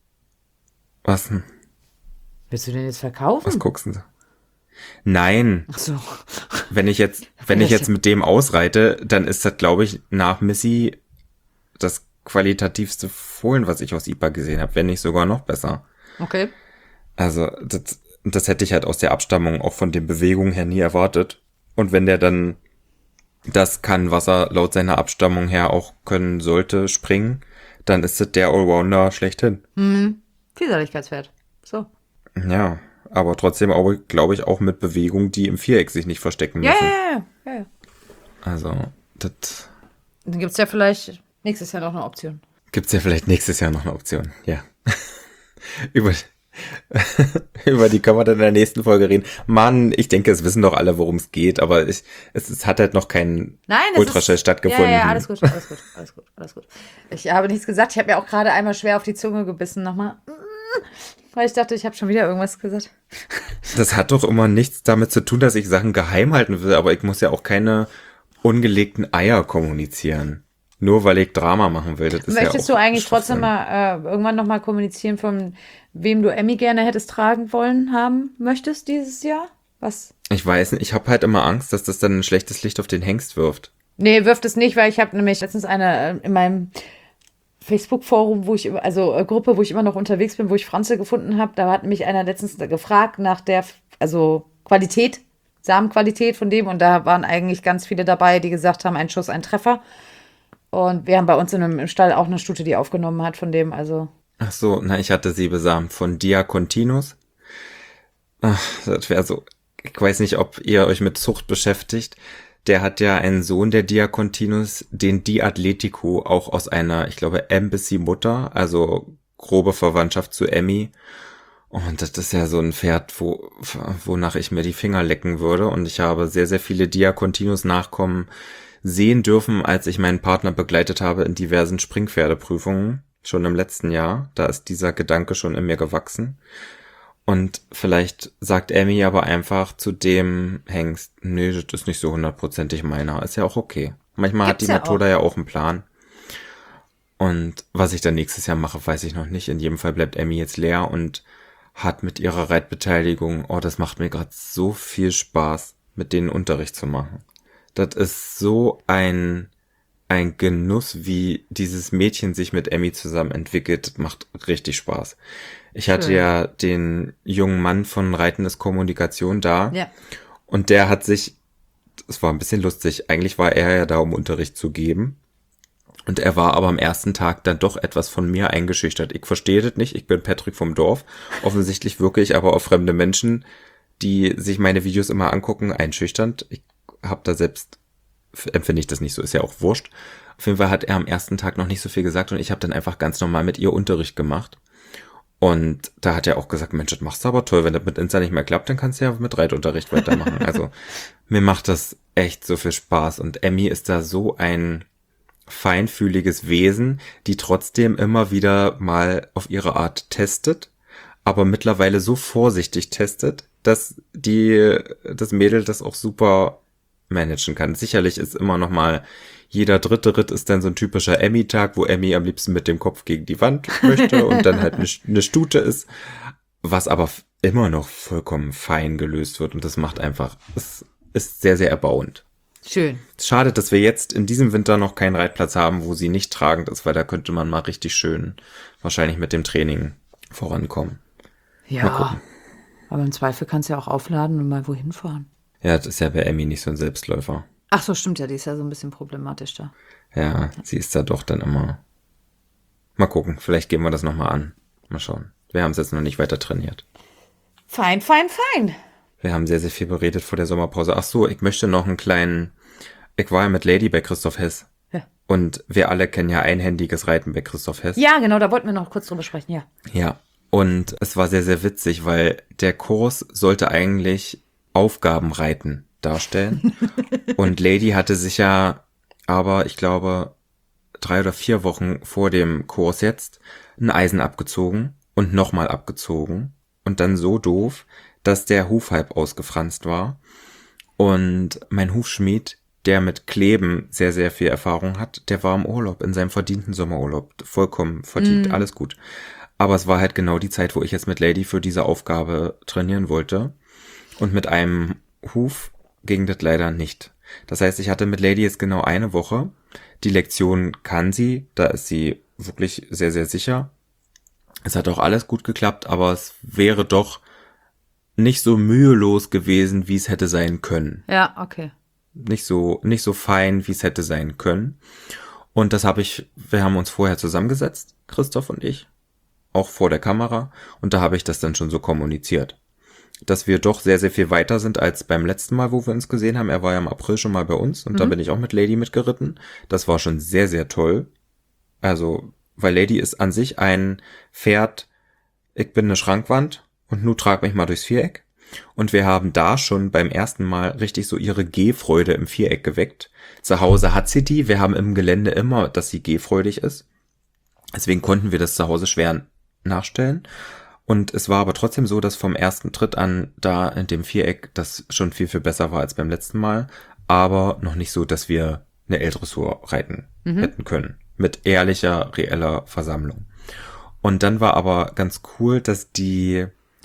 Was denn? Willst du den jetzt verkaufen? Was guckst du? Nein. Ach so. Wenn ich jetzt, wenn ich jetzt mit dem ausreite, dann ist das, glaube ich, nach Missy das qualitativste Fohlen, was ich aus I P A gesehen habe, wenn nicht sogar noch besser. Okay. Also, das, das hätte ich halt aus der Abstammung auch von den Bewegungen her nie erwartet. Und wenn der dann das kann, was er laut seiner Abstammung her auch können sollte, springen, dann ist das der Allrounder schlechthin. Mhm. Vielseitigkeitspferd. So. Ja, aber trotzdem auch, glaube ich, auch mit Bewegungen, die im Viereck sich nicht verstecken müssen. Ja, ja, ja. ja, ja. Also, das... Dann gibt es ja vielleicht nächstes Jahr noch eine Option. Gibt's ja vielleicht nächstes Jahr noch eine Option, ja. Über... Über die können wir dann in der nächsten Folge reden. Mann, ich denke, es wissen doch alle, worum es geht, aber ich, es, es hat halt noch kein Nein, Ultraschall ist, stattgefunden. Ja, ja, alles gut, alles gut, alles gut, alles gut. Ich habe nichts gesagt, ich habe mir auch gerade einmal schwer auf die Zunge gebissen nochmal, weil ich dachte, ich habe schon wieder irgendwas gesagt. Das hat doch immer nichts damit zu tun, dass ich Sachen geheim halten will, aber ich muss ja auch keine ungelegten Eier kommunizieren. Nur weil ich Drama machen will. Das ist Möchtest ja auch du eigentlich trotzdem mal äh, irgendwann nochmal kommunizieren, von wem du Emmy gerne hättest tragen wollen haben möchtest dieses Jahr? Was? Ich weiß nicht, ich habe halt immer Angst, dass das dann ein schlechtes Licht auf den Hengst wirft. Nee, wirft es nicht, weil ich habe nämlich letztens eine äh, in meinem Facebook-Forum, wo ich immer, also äh, Gruppe, wo ich immer noch unterwegs bin, wo ich Franze gefunden habe, da hat mich einer letztens gefragt nach der, also Qualität, Samenqualität von dem und da waren eigentlich ganz viele dabei, die gesagt haben, ein Schuss, ein Treffer. Und wir haben bei uns in einem, im Stall auch eine Stute, die aufgenommen hat von dem, also. Ach so, na, ich hatte sie besamt von Diacontinus. Ach, das wäre so, ich weiß nicht, ob ihr euch mit Zucht beschäftigt. Der hat ja einen Sohn, der Diacontinus, den Diatletico, auch aus einer, ich glaube, Embassy-Mutter, also grobe Verwandtschaft zu Emmy. Und das ist ja so ein Pferd, wo, wonach ich mir die Finger lecken würde. Und ich habe sehr, sehr viele Diacontinus-Nachkommen sehen dürfen, als ich meinen Partner begleitet habe in diversen Springpferdeprüfungen, schon im letzten Jahr. Da ist dieser Gedanke schon in mir gewachsen. Und vielleicht sagt Emmy aber einfach zu dem Hengst, nee, das ist nicht so hundertprozentig meiner. Ist ja auch okay. Manchmal Gibt's hat die ja Methode auch. ja auch einen Plan. Und was ich dann nächstes Jahr mache, weiß ich noch nicht. In jedem Fall bleibt Emmy jetzt leer und hat mit ihrer Reitbeteiligung, oh, das macht mir gerade so viel Spaß, mit denen Unterricht zu machen. Das ist so ein, ein Genuss, wie dieses Mädchen sich mit Emmy zusammen entwickelt. Das macht richtig Spaß. Ich hatte Schön. ja den jungen Mann von Reiten ist Kommunikation da. Ja. Und der hat sich, es war ein bisschen lustig, eigentlich war er ja da, um Unterricht zu geben. Und er war aber am ersten Tag dann doch etwas von mir eingeschüchtert. Ich verstehe das nicht, ich bin Patrick vom Dorf. Offensichtlich wirke ich aber auf fremde Menschen, die sich meine Videos immer angucken, einschüchternd. Ich habe da selbst, empfinde ich das nicht so, ist ja auch wurscht. Auf jeden Fall hat er am ersten Tag noch nicht so viel gesagt und ich habe dann einfach ganz normal mit ihr Unterricht gemacht. Und da hat er auch gesagt, Mensch, das machst du aber toll. Wenn das mit Insta nicht mehr klappt, dann kannst du ja mit Reitunterricht weitermachen. Also mir macht das echt so viel Spaß. Und Emmy ist da so ein feinfühliges Wesen, die trotzdem immer wieder mal auf ihre Art testet, aber mittlerweile so vorsichtig testet, dass die, das Mädel das auch super managen kann. Sicherlich ist immer noch mal jeder dritte Ritt ist dann so ein typischer Emmy-Tag, wo Emmy am liebsten mit dem Kopf gegen die Wand möchte und dann halt eine, eine Stute ist, was aber immer noch vollkommen fein gelöst wird und das macht einfach, es ist sehr, sehr erbauend. Schön. Schade, dass wir jetzt in diesem Winter noch keinen Reitplatz haben, wo sie nicht tragend ist, weil da könnte man mal richtig schön wahrscheinlich mit dem Training vorankommen. Mal Ja. gucken. Aber im Zweifel kannst du ja auch aufladen und mal wohin fahren. Ja, das ist ja bei Emmy nicht so ein Selbstläufer. Ach so, stimmt ja, die ist ja so ein bisschen problematisch da. Ja, sie ist da doch dann immer. Mal gucken, vielleicht gehen wir das nochmal an. Mal schauen. Wir haben es jetzt noch nicht weiter trainiert. Fein, fein, fein. Wir haben sehr, sehr viel beredet vor der Sommerpause. Ach so, ich möchte noch einen kleinen... Ich war ja mit Lady bei Christoph Hess. Ja. Und wir alle kennen ja einhändiges Reiten bei Christoph Hess. Ja, genau, da wollten wir noch kurz drüber sprechen, ja. Ja, und es war sehr, sehr witzig, weil der Kurs sollte eigentlich Aufgabenreiten darstellen. Und Lady hatte sich ja aber, ich glaube, drei oder vier Wochen vor dem Kurs jetzt ein Eisen abgezogen und nochmal abgezogen. Und dann so doof, dass der Huf halb ausgefranst war. Und mein Hufschmied, der mit Kleben sehr, sehr viel Erfahrung hat, der war im Urlaub, in seinem verdienten Sommerurlaub. Vollkommen verdient, alles gut. Aber es war halt genau die Zeit, wo ich jetzt mit Lady für diese Aufgabe trainieren wollte. Und mit einem Huf ging das leider nicht. Das heißt, ich hatte mit Lady jetzt genau eine Woche. Die Lektion kann sie, da ist sie wirklich sehr, sehr sicher. Es hat auch alles gut geklappt, aber es wäre doch nicht so mühelos gewesen, wie es hätte sein können. Ja, okay. Nicht so, nicht so fein, wie es hätte sein können. Und das habe ich, wir haben uns vorher zusammengesetzt, Christoph und ich, auch vor der Kamera. Und da habe ich das dann schon so kommuniziert, dass wir doch sehr, sehr viel weiter sind als beim letzten Mal, wo wir uns gesehen haben. Er war ja im April schon mal bei uns und mhm. da bin ich auch mit Lady mitgeritten. Das war schon sehr, sehr toll. Also, weil Lady ist an sich ein Pferd, ich bin eine Schrankwand und nu trag mich mal durchs Viereck. Und wir haben da schon beim ersten Mal richtig so ihre Gehfreude im Viereck geweckt. Zu Hause hat sie die. Wir haben im Gelände immer, dass sie gehfreudig ist. Deswegen konnten wir das zu Hause schwer nachstellen. Und es war aber trotzdem so, dass vom ersten Tritt an da in dem Viereck das schon viel, viel besser war als beim letzten Mal. Aber noch nicht so, dass wir eine L-Dressur reiten mhm. hätten können. Mit ehrlicher, reeller Versammlung. Und dann war aber ganz cool, dass die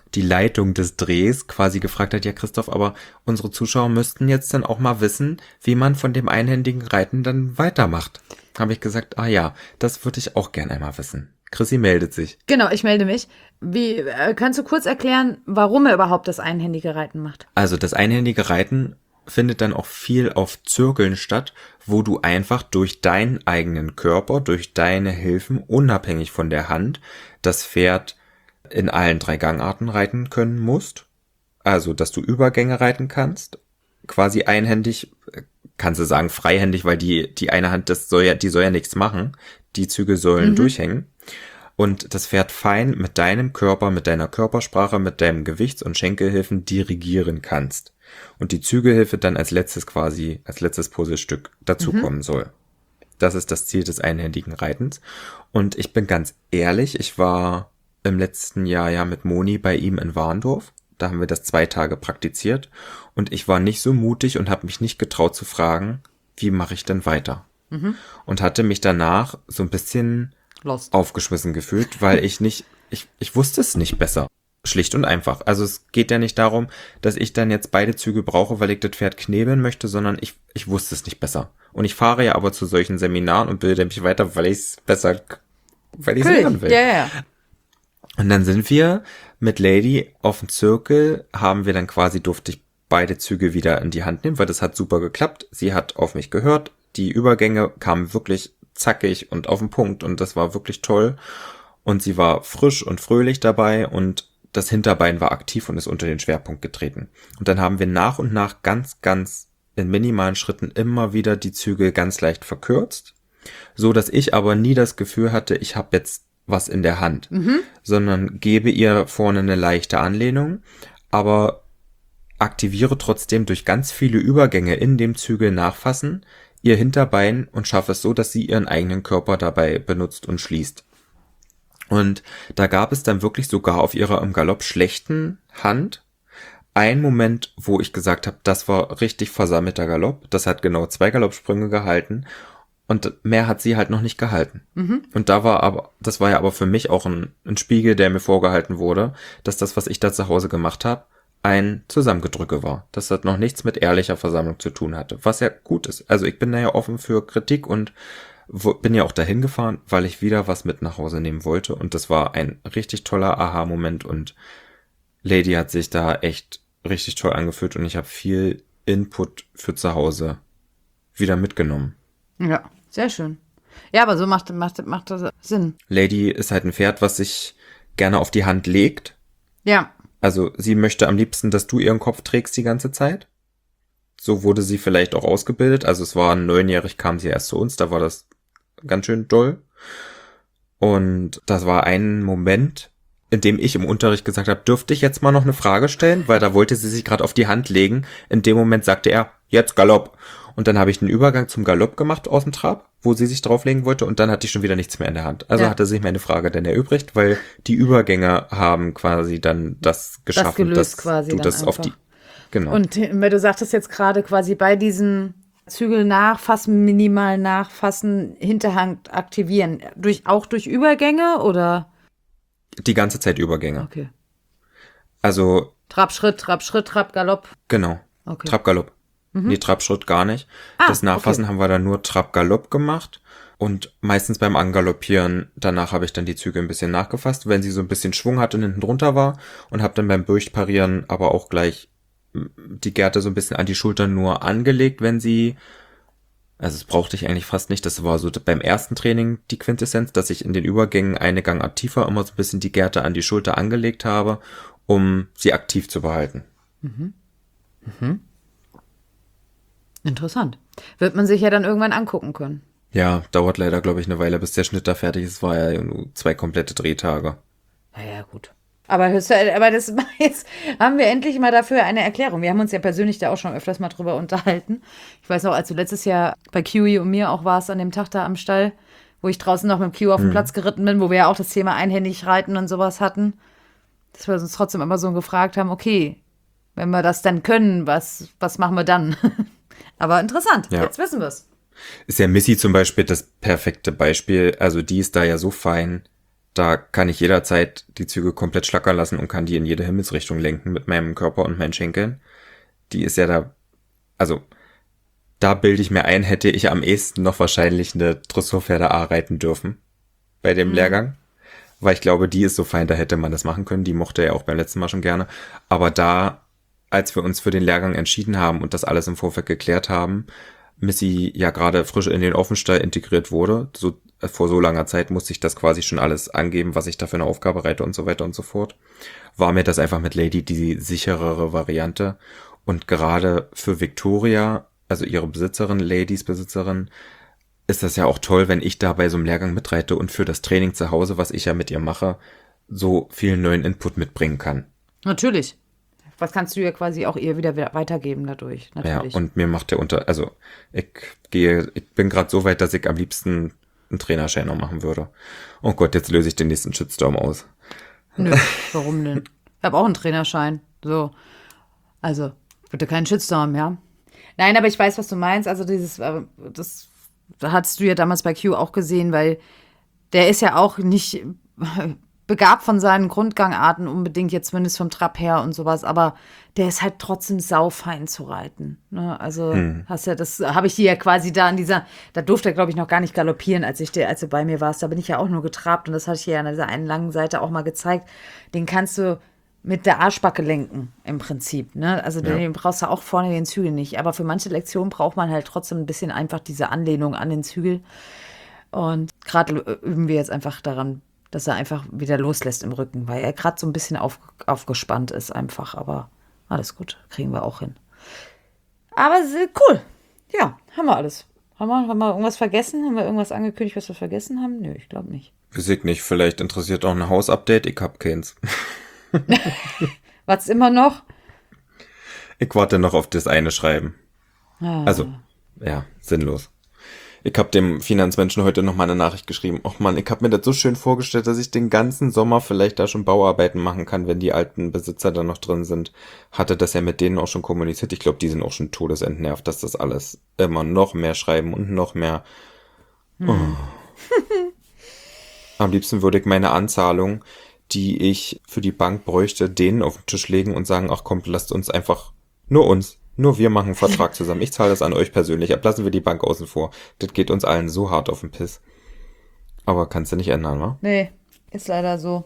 die Leitung des Drehs quasi gefragt hat, ja Christoph, aber unsere Zuschauer müssten jetzt dann auch mal wissen, wie man von dem einhändigen Reiten dann weitermacht. Habe ich gesagt, ah ja, das würde ich auch gerne einmal wissen. Chrissy meldet sich. Genau, ich melde mich. Wie, äh, kannst du kurz erklären, warum er überhaupt das einhändige Reiten macht? Also das einhändige Reiten findet dann auch viel auf Zirkeln statt, wo du einfach durch deinen eigenen Körper, durch deine Hilfen, unabhängig von der Hand, das Pferd in allen drei Gangarten reiten können musst. Also, dass du Übergänge reiten kannst, quasi einhändig, kannst du sagen freihändig, weil die die eine Hand, das soll ja, die soll ja nichts machen. Die Zügel sollen mhm. durchhängen. Und das Pferd fein mit deinem Körper, mit deiner Körpersprache, mit deinem Gewichts- und Schenkelhilfen dirigieren kannst. Und die Zügelhilfe dann als letztes quasi, als letztes Puzzlestück dazukommen mhm. soll. Das ist das Ziel des einhändigen Reitens. Und ich bin ganz ehrlich, ich war im letzten Jahr ja mit Moni bei ihm in Warndorf. Da haben wir das zwei Tage praktiziert. Und ich war nicht so mutig und habe mich nicht getraut zu fragen, wie mache ich denn weiter? Mhm. Und hatte mich danach so ein bisschen Lost. aufgeschmissen gefühlt, weil ich nicht, ich, ich wusste es nicht besser. Schlicht und einfach. Also es geht ja nicht darum, dass ich dann jetzt beide Züge brauche, weil ich das Pferd knebeln möchte, sondern ich, ich wusste es nicht besser. Und ich fahre ja aber zu solchen Seminaren und bilde mich weiter, weil ich es besser, weil ich es lernen will. Ja, ja. Und dann sind wir mit Lady auf dem Zirkel, haben wir dann quasi, durfte ich beide Züge wieder in die Hand nehmen, weil das hat super geklappt. Sie hat auf mich gehört. Die Übergänge kamen wirklich zackig und auf den Punkt und das war wirklich toll. Und sie war frisch und fröhlich dabei und das Hinterbein war aktiv und ist unter den Schwerpunkt getreten. Und dann haben wir nach und nach ganz, ganz in minimalen Schritten immer wieder die Zügel ganz leicht verkürzt, so dass ich aber nie das Gefühl hatte, ich habe jetzt was in der Hand, mhm. sondern gebe ihr vorne eine leichte Anlehnung, aber aktiviere trotzdem durch ganz viele Übergänge in dem Zügel nachfassen, ihr Hinterbein und schaffe es so, dass sie ihren eigenen Körper dabei benutzt und schließt. Und da gab es dann wirklich sogar auf ihrer im Galopp schlechten Hand einen Moment, wo ich gesagt habe, das war richtig versammelter Galopp. Das hat genau zwei Galoppsprünge gehalten und mehr hat sie halt noch nicht gehalten. Mhm. Und da war aber, das war ja aber für mich auch ein, ein Spiegel, der mir vorgehalten wurde, dass das, was ich da zu Hause gemacht habe, ein Zusammengedrücke war. Dass das noch nichts mit ehrlicher Versammlung zu tun hatte. Was ja gut ist. Also ich bin da ja offen für Kritik und wo, bin ja auch dahin gefahren, weil ich wieder was mit nach Hause nehmen wollte. Und das war ein richtig toller Aha-Moment. Und Lady hat sich da echt richtig toll angefühlt. Und ich habe viel Input für zu Hause wieder mitgenommen. Ja, sehr schön. Ja, aber so macht, macht, macht das Sinn. Lady ist halt ein Pferd, was sich gerne auf die Hand legt. Ja. Also sie möchte am liebsten, dass du ihren Kopf trägst die ganze Zeit. So wurde sie vielleicht auch ausgebildet. Also es war neunjährig, kam sie erst zu uns, da war das ganz schön doll. Und das war ein Moment, in dem ich im Unterricht gesagt habe, dürfte ich jetzt mal noch eine Frage stellen? Weil da wollte sie sich gerade auf die Hand legen. In dem Moment sagte er, jetzt Galopp. Und dann habe ich den Übergang zum Galopp gemacht aus dem Trab, wo sie sich drauflegen wollte. Und dann hatte ich schon wieder nichts mehr in der Hand. Also ja. hatte sich meine Frage dann erübrigt, weil die Übergänge haben quasi dann das geschaffen, das gelöst dass quasi du das einfach. auf die... Genau. Und weil du sagtest jetzt gerade quasi bei diesen Zügel nachfassen, minimal nachfassen, Hinterhand aktivieren, durch, auch durch Übergänge oder? Die ganze Zeit Übergänge. Okay. Also... Trab, Schritt, Trab, Schritt, Trab, Galopp. Genau. Okay. Trab, Galopp. Mhm. Nee, Trab-Schritt gar nicht. Ah, das Nachfassen okay. haben wir dann nur Trab-Galopp gemacht und meistens beim Angaloppieren, danach habe ich dann die Züge ein bisschen nachgefasst, wenn sie so ein bisschen Schwung hatte und hinten drunter war und habe dann beim Durchparieren aber auch gleich die Gerte so ein bisschen an die Schultern nur angelegt, wenn sie, also das brauchte ich eigentlich fast nicht, das war so beim ersten Training die Quintessenz, dass ich in den Übergängen eine Gangart tiefer immer so ein bisschen die Gerte an die Schulter angelegt habe, um sie aktiv zu behalten. Mhm. Mhm. Interessant. Wird man sich ja dann irgendwann angucken können. Ja, dauert leider, glaube ich, eine Weile, bis der Schnitt da fertig ist. War ja nur zwei komplette Drehtage. Na ja, gut. Aber, hörst du, aber das jetzt haben wir endlich mal dafür eine Erklärung. Wir haben uns ja persönlich da auch schon öfters mal drüber unterhalten. Ich weiß noch, als du letztes Jahr bei Kiwi und mir auch warst an dem Tag da am Stall, wo ich draußen noch mit dem Kiwi auf dem hm. Platz geritten bin, wo wir ja auch das Thema einhändig reiten und sowas hatten, dass wir uns trotzdem immer so gefragt haben, okay, wenn wir das dann können, was, was machen wir dann? Aber interessant, ja. Jetzt wissen wir es. Ist ja Missy zum Beispiel das perfekte Beispiel. Also die ist da ja so fein. Da kann ich jederzeit die Züge komplett schlackern lassen und kann die in jede Himmelsrichtung lenken mit meinem Körper und meinen Schenkeln. Die ist ja da, also da bilde ich mir ein, hätte ich am ehesten noch wahrscheinlich eine Dressurpferde A reiten dürfen bei dem mhm. Lehrgang. Weil ich glaube, die ist so fein, da hätte man das machen können. Die mochte er auch beim letzten Mal schon gerne. Aber da, als wir uns für den Lehrgang entschieden haben und das alles im Vorfeld geklärt haben, Missy ja gerade frisch in den Offenstall integriert wurde, so vor so langer Zeit musste ich das quasi schon alles angeben, was ich da für eine Aufgabe reite und so weiter und so fort. War mir das einfach mit Lady die sicherere Variante. Und gerade für Victoria, also ihre Besitzerin, Ladies Besitzerin, ist das ja auch toll, wenn ich da bei so einem Lehrgang mitreite und für das Training zu Hause, was ich ja mit ihr mache, so viel neuen Input mitbringen kann. Natürlich. Was kannst du ja quasi auch ihr wieder weitergeben dadurch. Natürlich. Ja, und mir macht der unter, also ich gehe, ich bin gerade so weit, dass ich am liebsten einen Trainerschein noch machen würde. Oh Gott, jetzt löse ich den nächsten Shitstorm aus. Nö, warum denn? Ich habe auch einen Trainerschein. So. Also, bitte keinen Shitstorm, ja? Nein, aber ich weiß, was du meinst. Also dieses, das hattest du ja damals bei Q auch gesehen, weil der ist ja auch nicht begabt von seinen Grundgangarten unbedingt, jetzt zumindest vom Trab her und sowas, aber der ist halt trotzdem saufein zu reiten. Ne? Also hm. hast ja, das habe ich dir ja quasi da an dieser, da durfte er, glaube ich, noch gar nicht galoppieren, als ich der, als du bei mir warst. Da bin ich ja auch nur getrabt und das hatte ich dir ja an dieser einen langen Seite auch mal gezeigt. Den kannst du mit der Arschbacke lenken, im Prinzip. Ne? Also ja. Den brauchst du auch vorne den Zügel nicht. Aber für manche Lektionen braucht man halt trotzdem ein bisschen einfach diese Anlehnung an den Zügel. Und gerade üben wir jetzt einfach daran, dass er einfach wieder loslässt im Rücken, weil er gerade so ein bisschen auf, aufgespannt ist einfach. Aber alles gut, kriegen wir auch hin. Aber cool. Ja, haben wir alles. Haben wir, haben wir irgendwas vergessen? Haben wir irgendwas angekündigt, was wir vergessen haben? Nö, ich glaube nicht. Weiß ich nicht. Vielleicht interessiert auch ein Hausupdate. Ich hab keins. Was immer noch? Ich warte noch auf das eine Schreiben. Ah. Also, ja, sinnlos. Ich habe dem Finanzmenschen heute noch mal eine Nachricht geschrieben. Och man, ich habe mir das so schön vorgestellt, dass ich den ganzen Sommer vielleicht da schon Bauarbeiten machen kann, wenn die alten Besitzer da noch drin sind. Hatte das ja mit denen auch schon kommuniziert. Ich glaube, die sind auch schon todesentnervt, dass das alles immer noch mehr schreiben und noch mehr. Oh. Hm. Am liebsten würde ich meine Anzahlung, die ich für die Bank bräuchte, denen auf den Tisch legen und sagen, ach kommt, lasst uns einfach, nur uns, nur wir machen einen Vertrag zusammen. Ich zahle das an euch persönlich, ablassen wir die Bank außen vor. Das geht uns allen so hart auf den Piss. Aber kannst du nicht ändern, wa? Nee, ist leider so.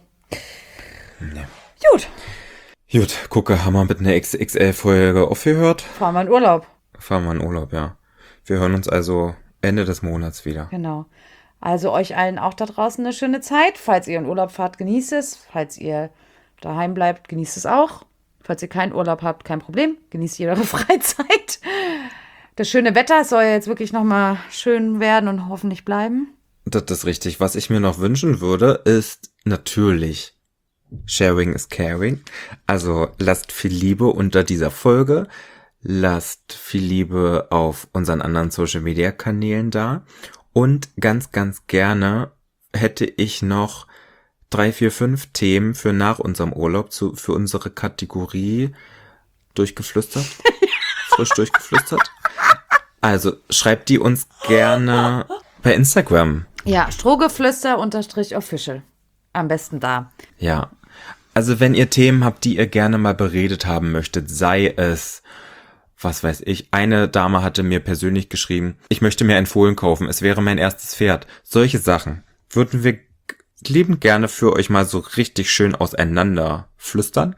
Nee. Gut. Gut, gucke, haben wir mit einer X X L-Folge aufgehört? Fahren wir in Urlaub. Fahren wir in Urlaub, ja. Wir hören uns also Ende des Monats wieder. Genau. Also euch allen auch da draußen eine schöne Zeit. Falls ihr in Urlaub fahrt, genießt es. Falls ihr daheim bleibt, genießt es auch. Falls ihr keinen Urlaub habt, kein Problem. Genießt ihr eure Freizeit. Das schöne Wetter soll jetzt wirklich nochmal schön werden und hoffentlich bleiben. Das ist richtig. Was ich mir noch wünschen würde, ist natürlich Sharing is Caring. Also lasst viel Liebe unter dieser Folge. Lasst viel Liebe auf unseren anderen Social-Media-Kanälen da. Und ganz, ganz gerne hätte ich noch drei, vier, fünf Themen für nach unserem Urlaub zu, für unsere Kategorie durchgeflüstert. Frisch durchgeflüstert. Also schreibt die uns gerne bei Instagram. Ja, Strohgeflüster-official. Am besten da. Ja. Also wenn ihr Themen habt, die ihr gerne mal beredet haben möchtet, sei es, was weiß ich, eine Dame hatte mir persönlich geschrieben, ich möchte mir ein Fohlen kaufen, es wäre mein erstes Pferd. Solche Sachen würden wir liebend gerne für euch mal so richtig schön auseinander flüstern.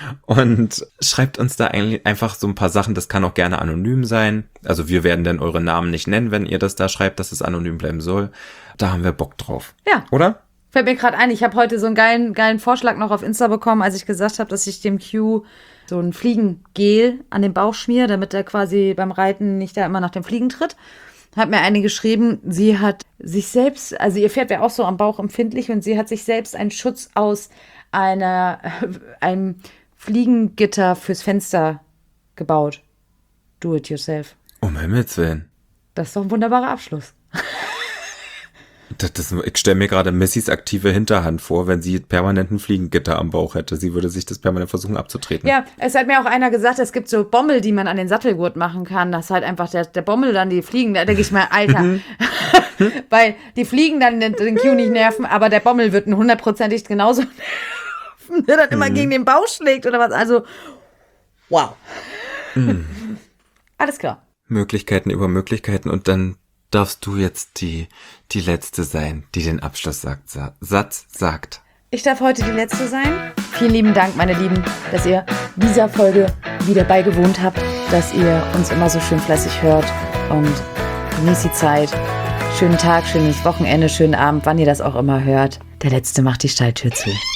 Und schreibt uns da eigentlich einfach so ein paar Sachen, das kann auch gerne anonym sein. Also wir werden dann eure Namen nicht nennen, wenn ihr das da schreibt, dass es anonym bleiben soll. Da haben wir Bock drauf. Ja. Oder? Fällt mir gerade ein, ich habe heute so einen geilen, geilen Vorschlag noch auf Insta bekommen, als ich gesagt habe, dass ich dem Q so ein Fliegengel an den Bauch schmier, damit er quasi beim Reiten nicht da immer nach dem Fliegen tritt. Hat mir eine geschrieben, sie hat sich selbst, also ihr Pferd wäre auch so am Bauch empfindlich und sie hat sich selbst einen Schutz aus einer, einem Fliegengitter fürs Fenster gebaut. Do it yourself. Um Himmels Willen. Das ist doch ein wunderbarer Abschluss. Das, das, ich stelle mir gerade Missys aktive Hinterhand vor, wenn sie permanent ein Fliegengitter am Bauch hätte. Sie würde sich das permanent versuchen abzutreten. Ja, es hat mir auch einer gesagt, es gibt so Bommel, die man an den Sattelgurt machen kann, dass halt einfach der, der Bommel dann die Fliegen, da denke ich mal, Alter, Weil die Fliegen dann den, den Q nicht nerven, aber der Bommel wird ihn hundertprozentig genauso nerven, der dann immer mhm. gegen den Bauch schlägt oder was. Also, wow. Mhm. Alles klar. Möglichkeiten über Möglichkeiten und dann darfst du jetzt die, die Letzte sein, die den Abschluss sagt, Sa- Satz sagt. Ich darf heute die Letzte sein. Vielen lieben Dank, meine Lieben, dass ihr dieser Folge wieder beigewohnt habt, dass ihr uns immer so schön fleißig hört und genießt die Zeit. Schönen Tag, schönes Wochenende, schönen Abend, wann ihr das auch immer hört. Der Letzte macht die Stalltür zu.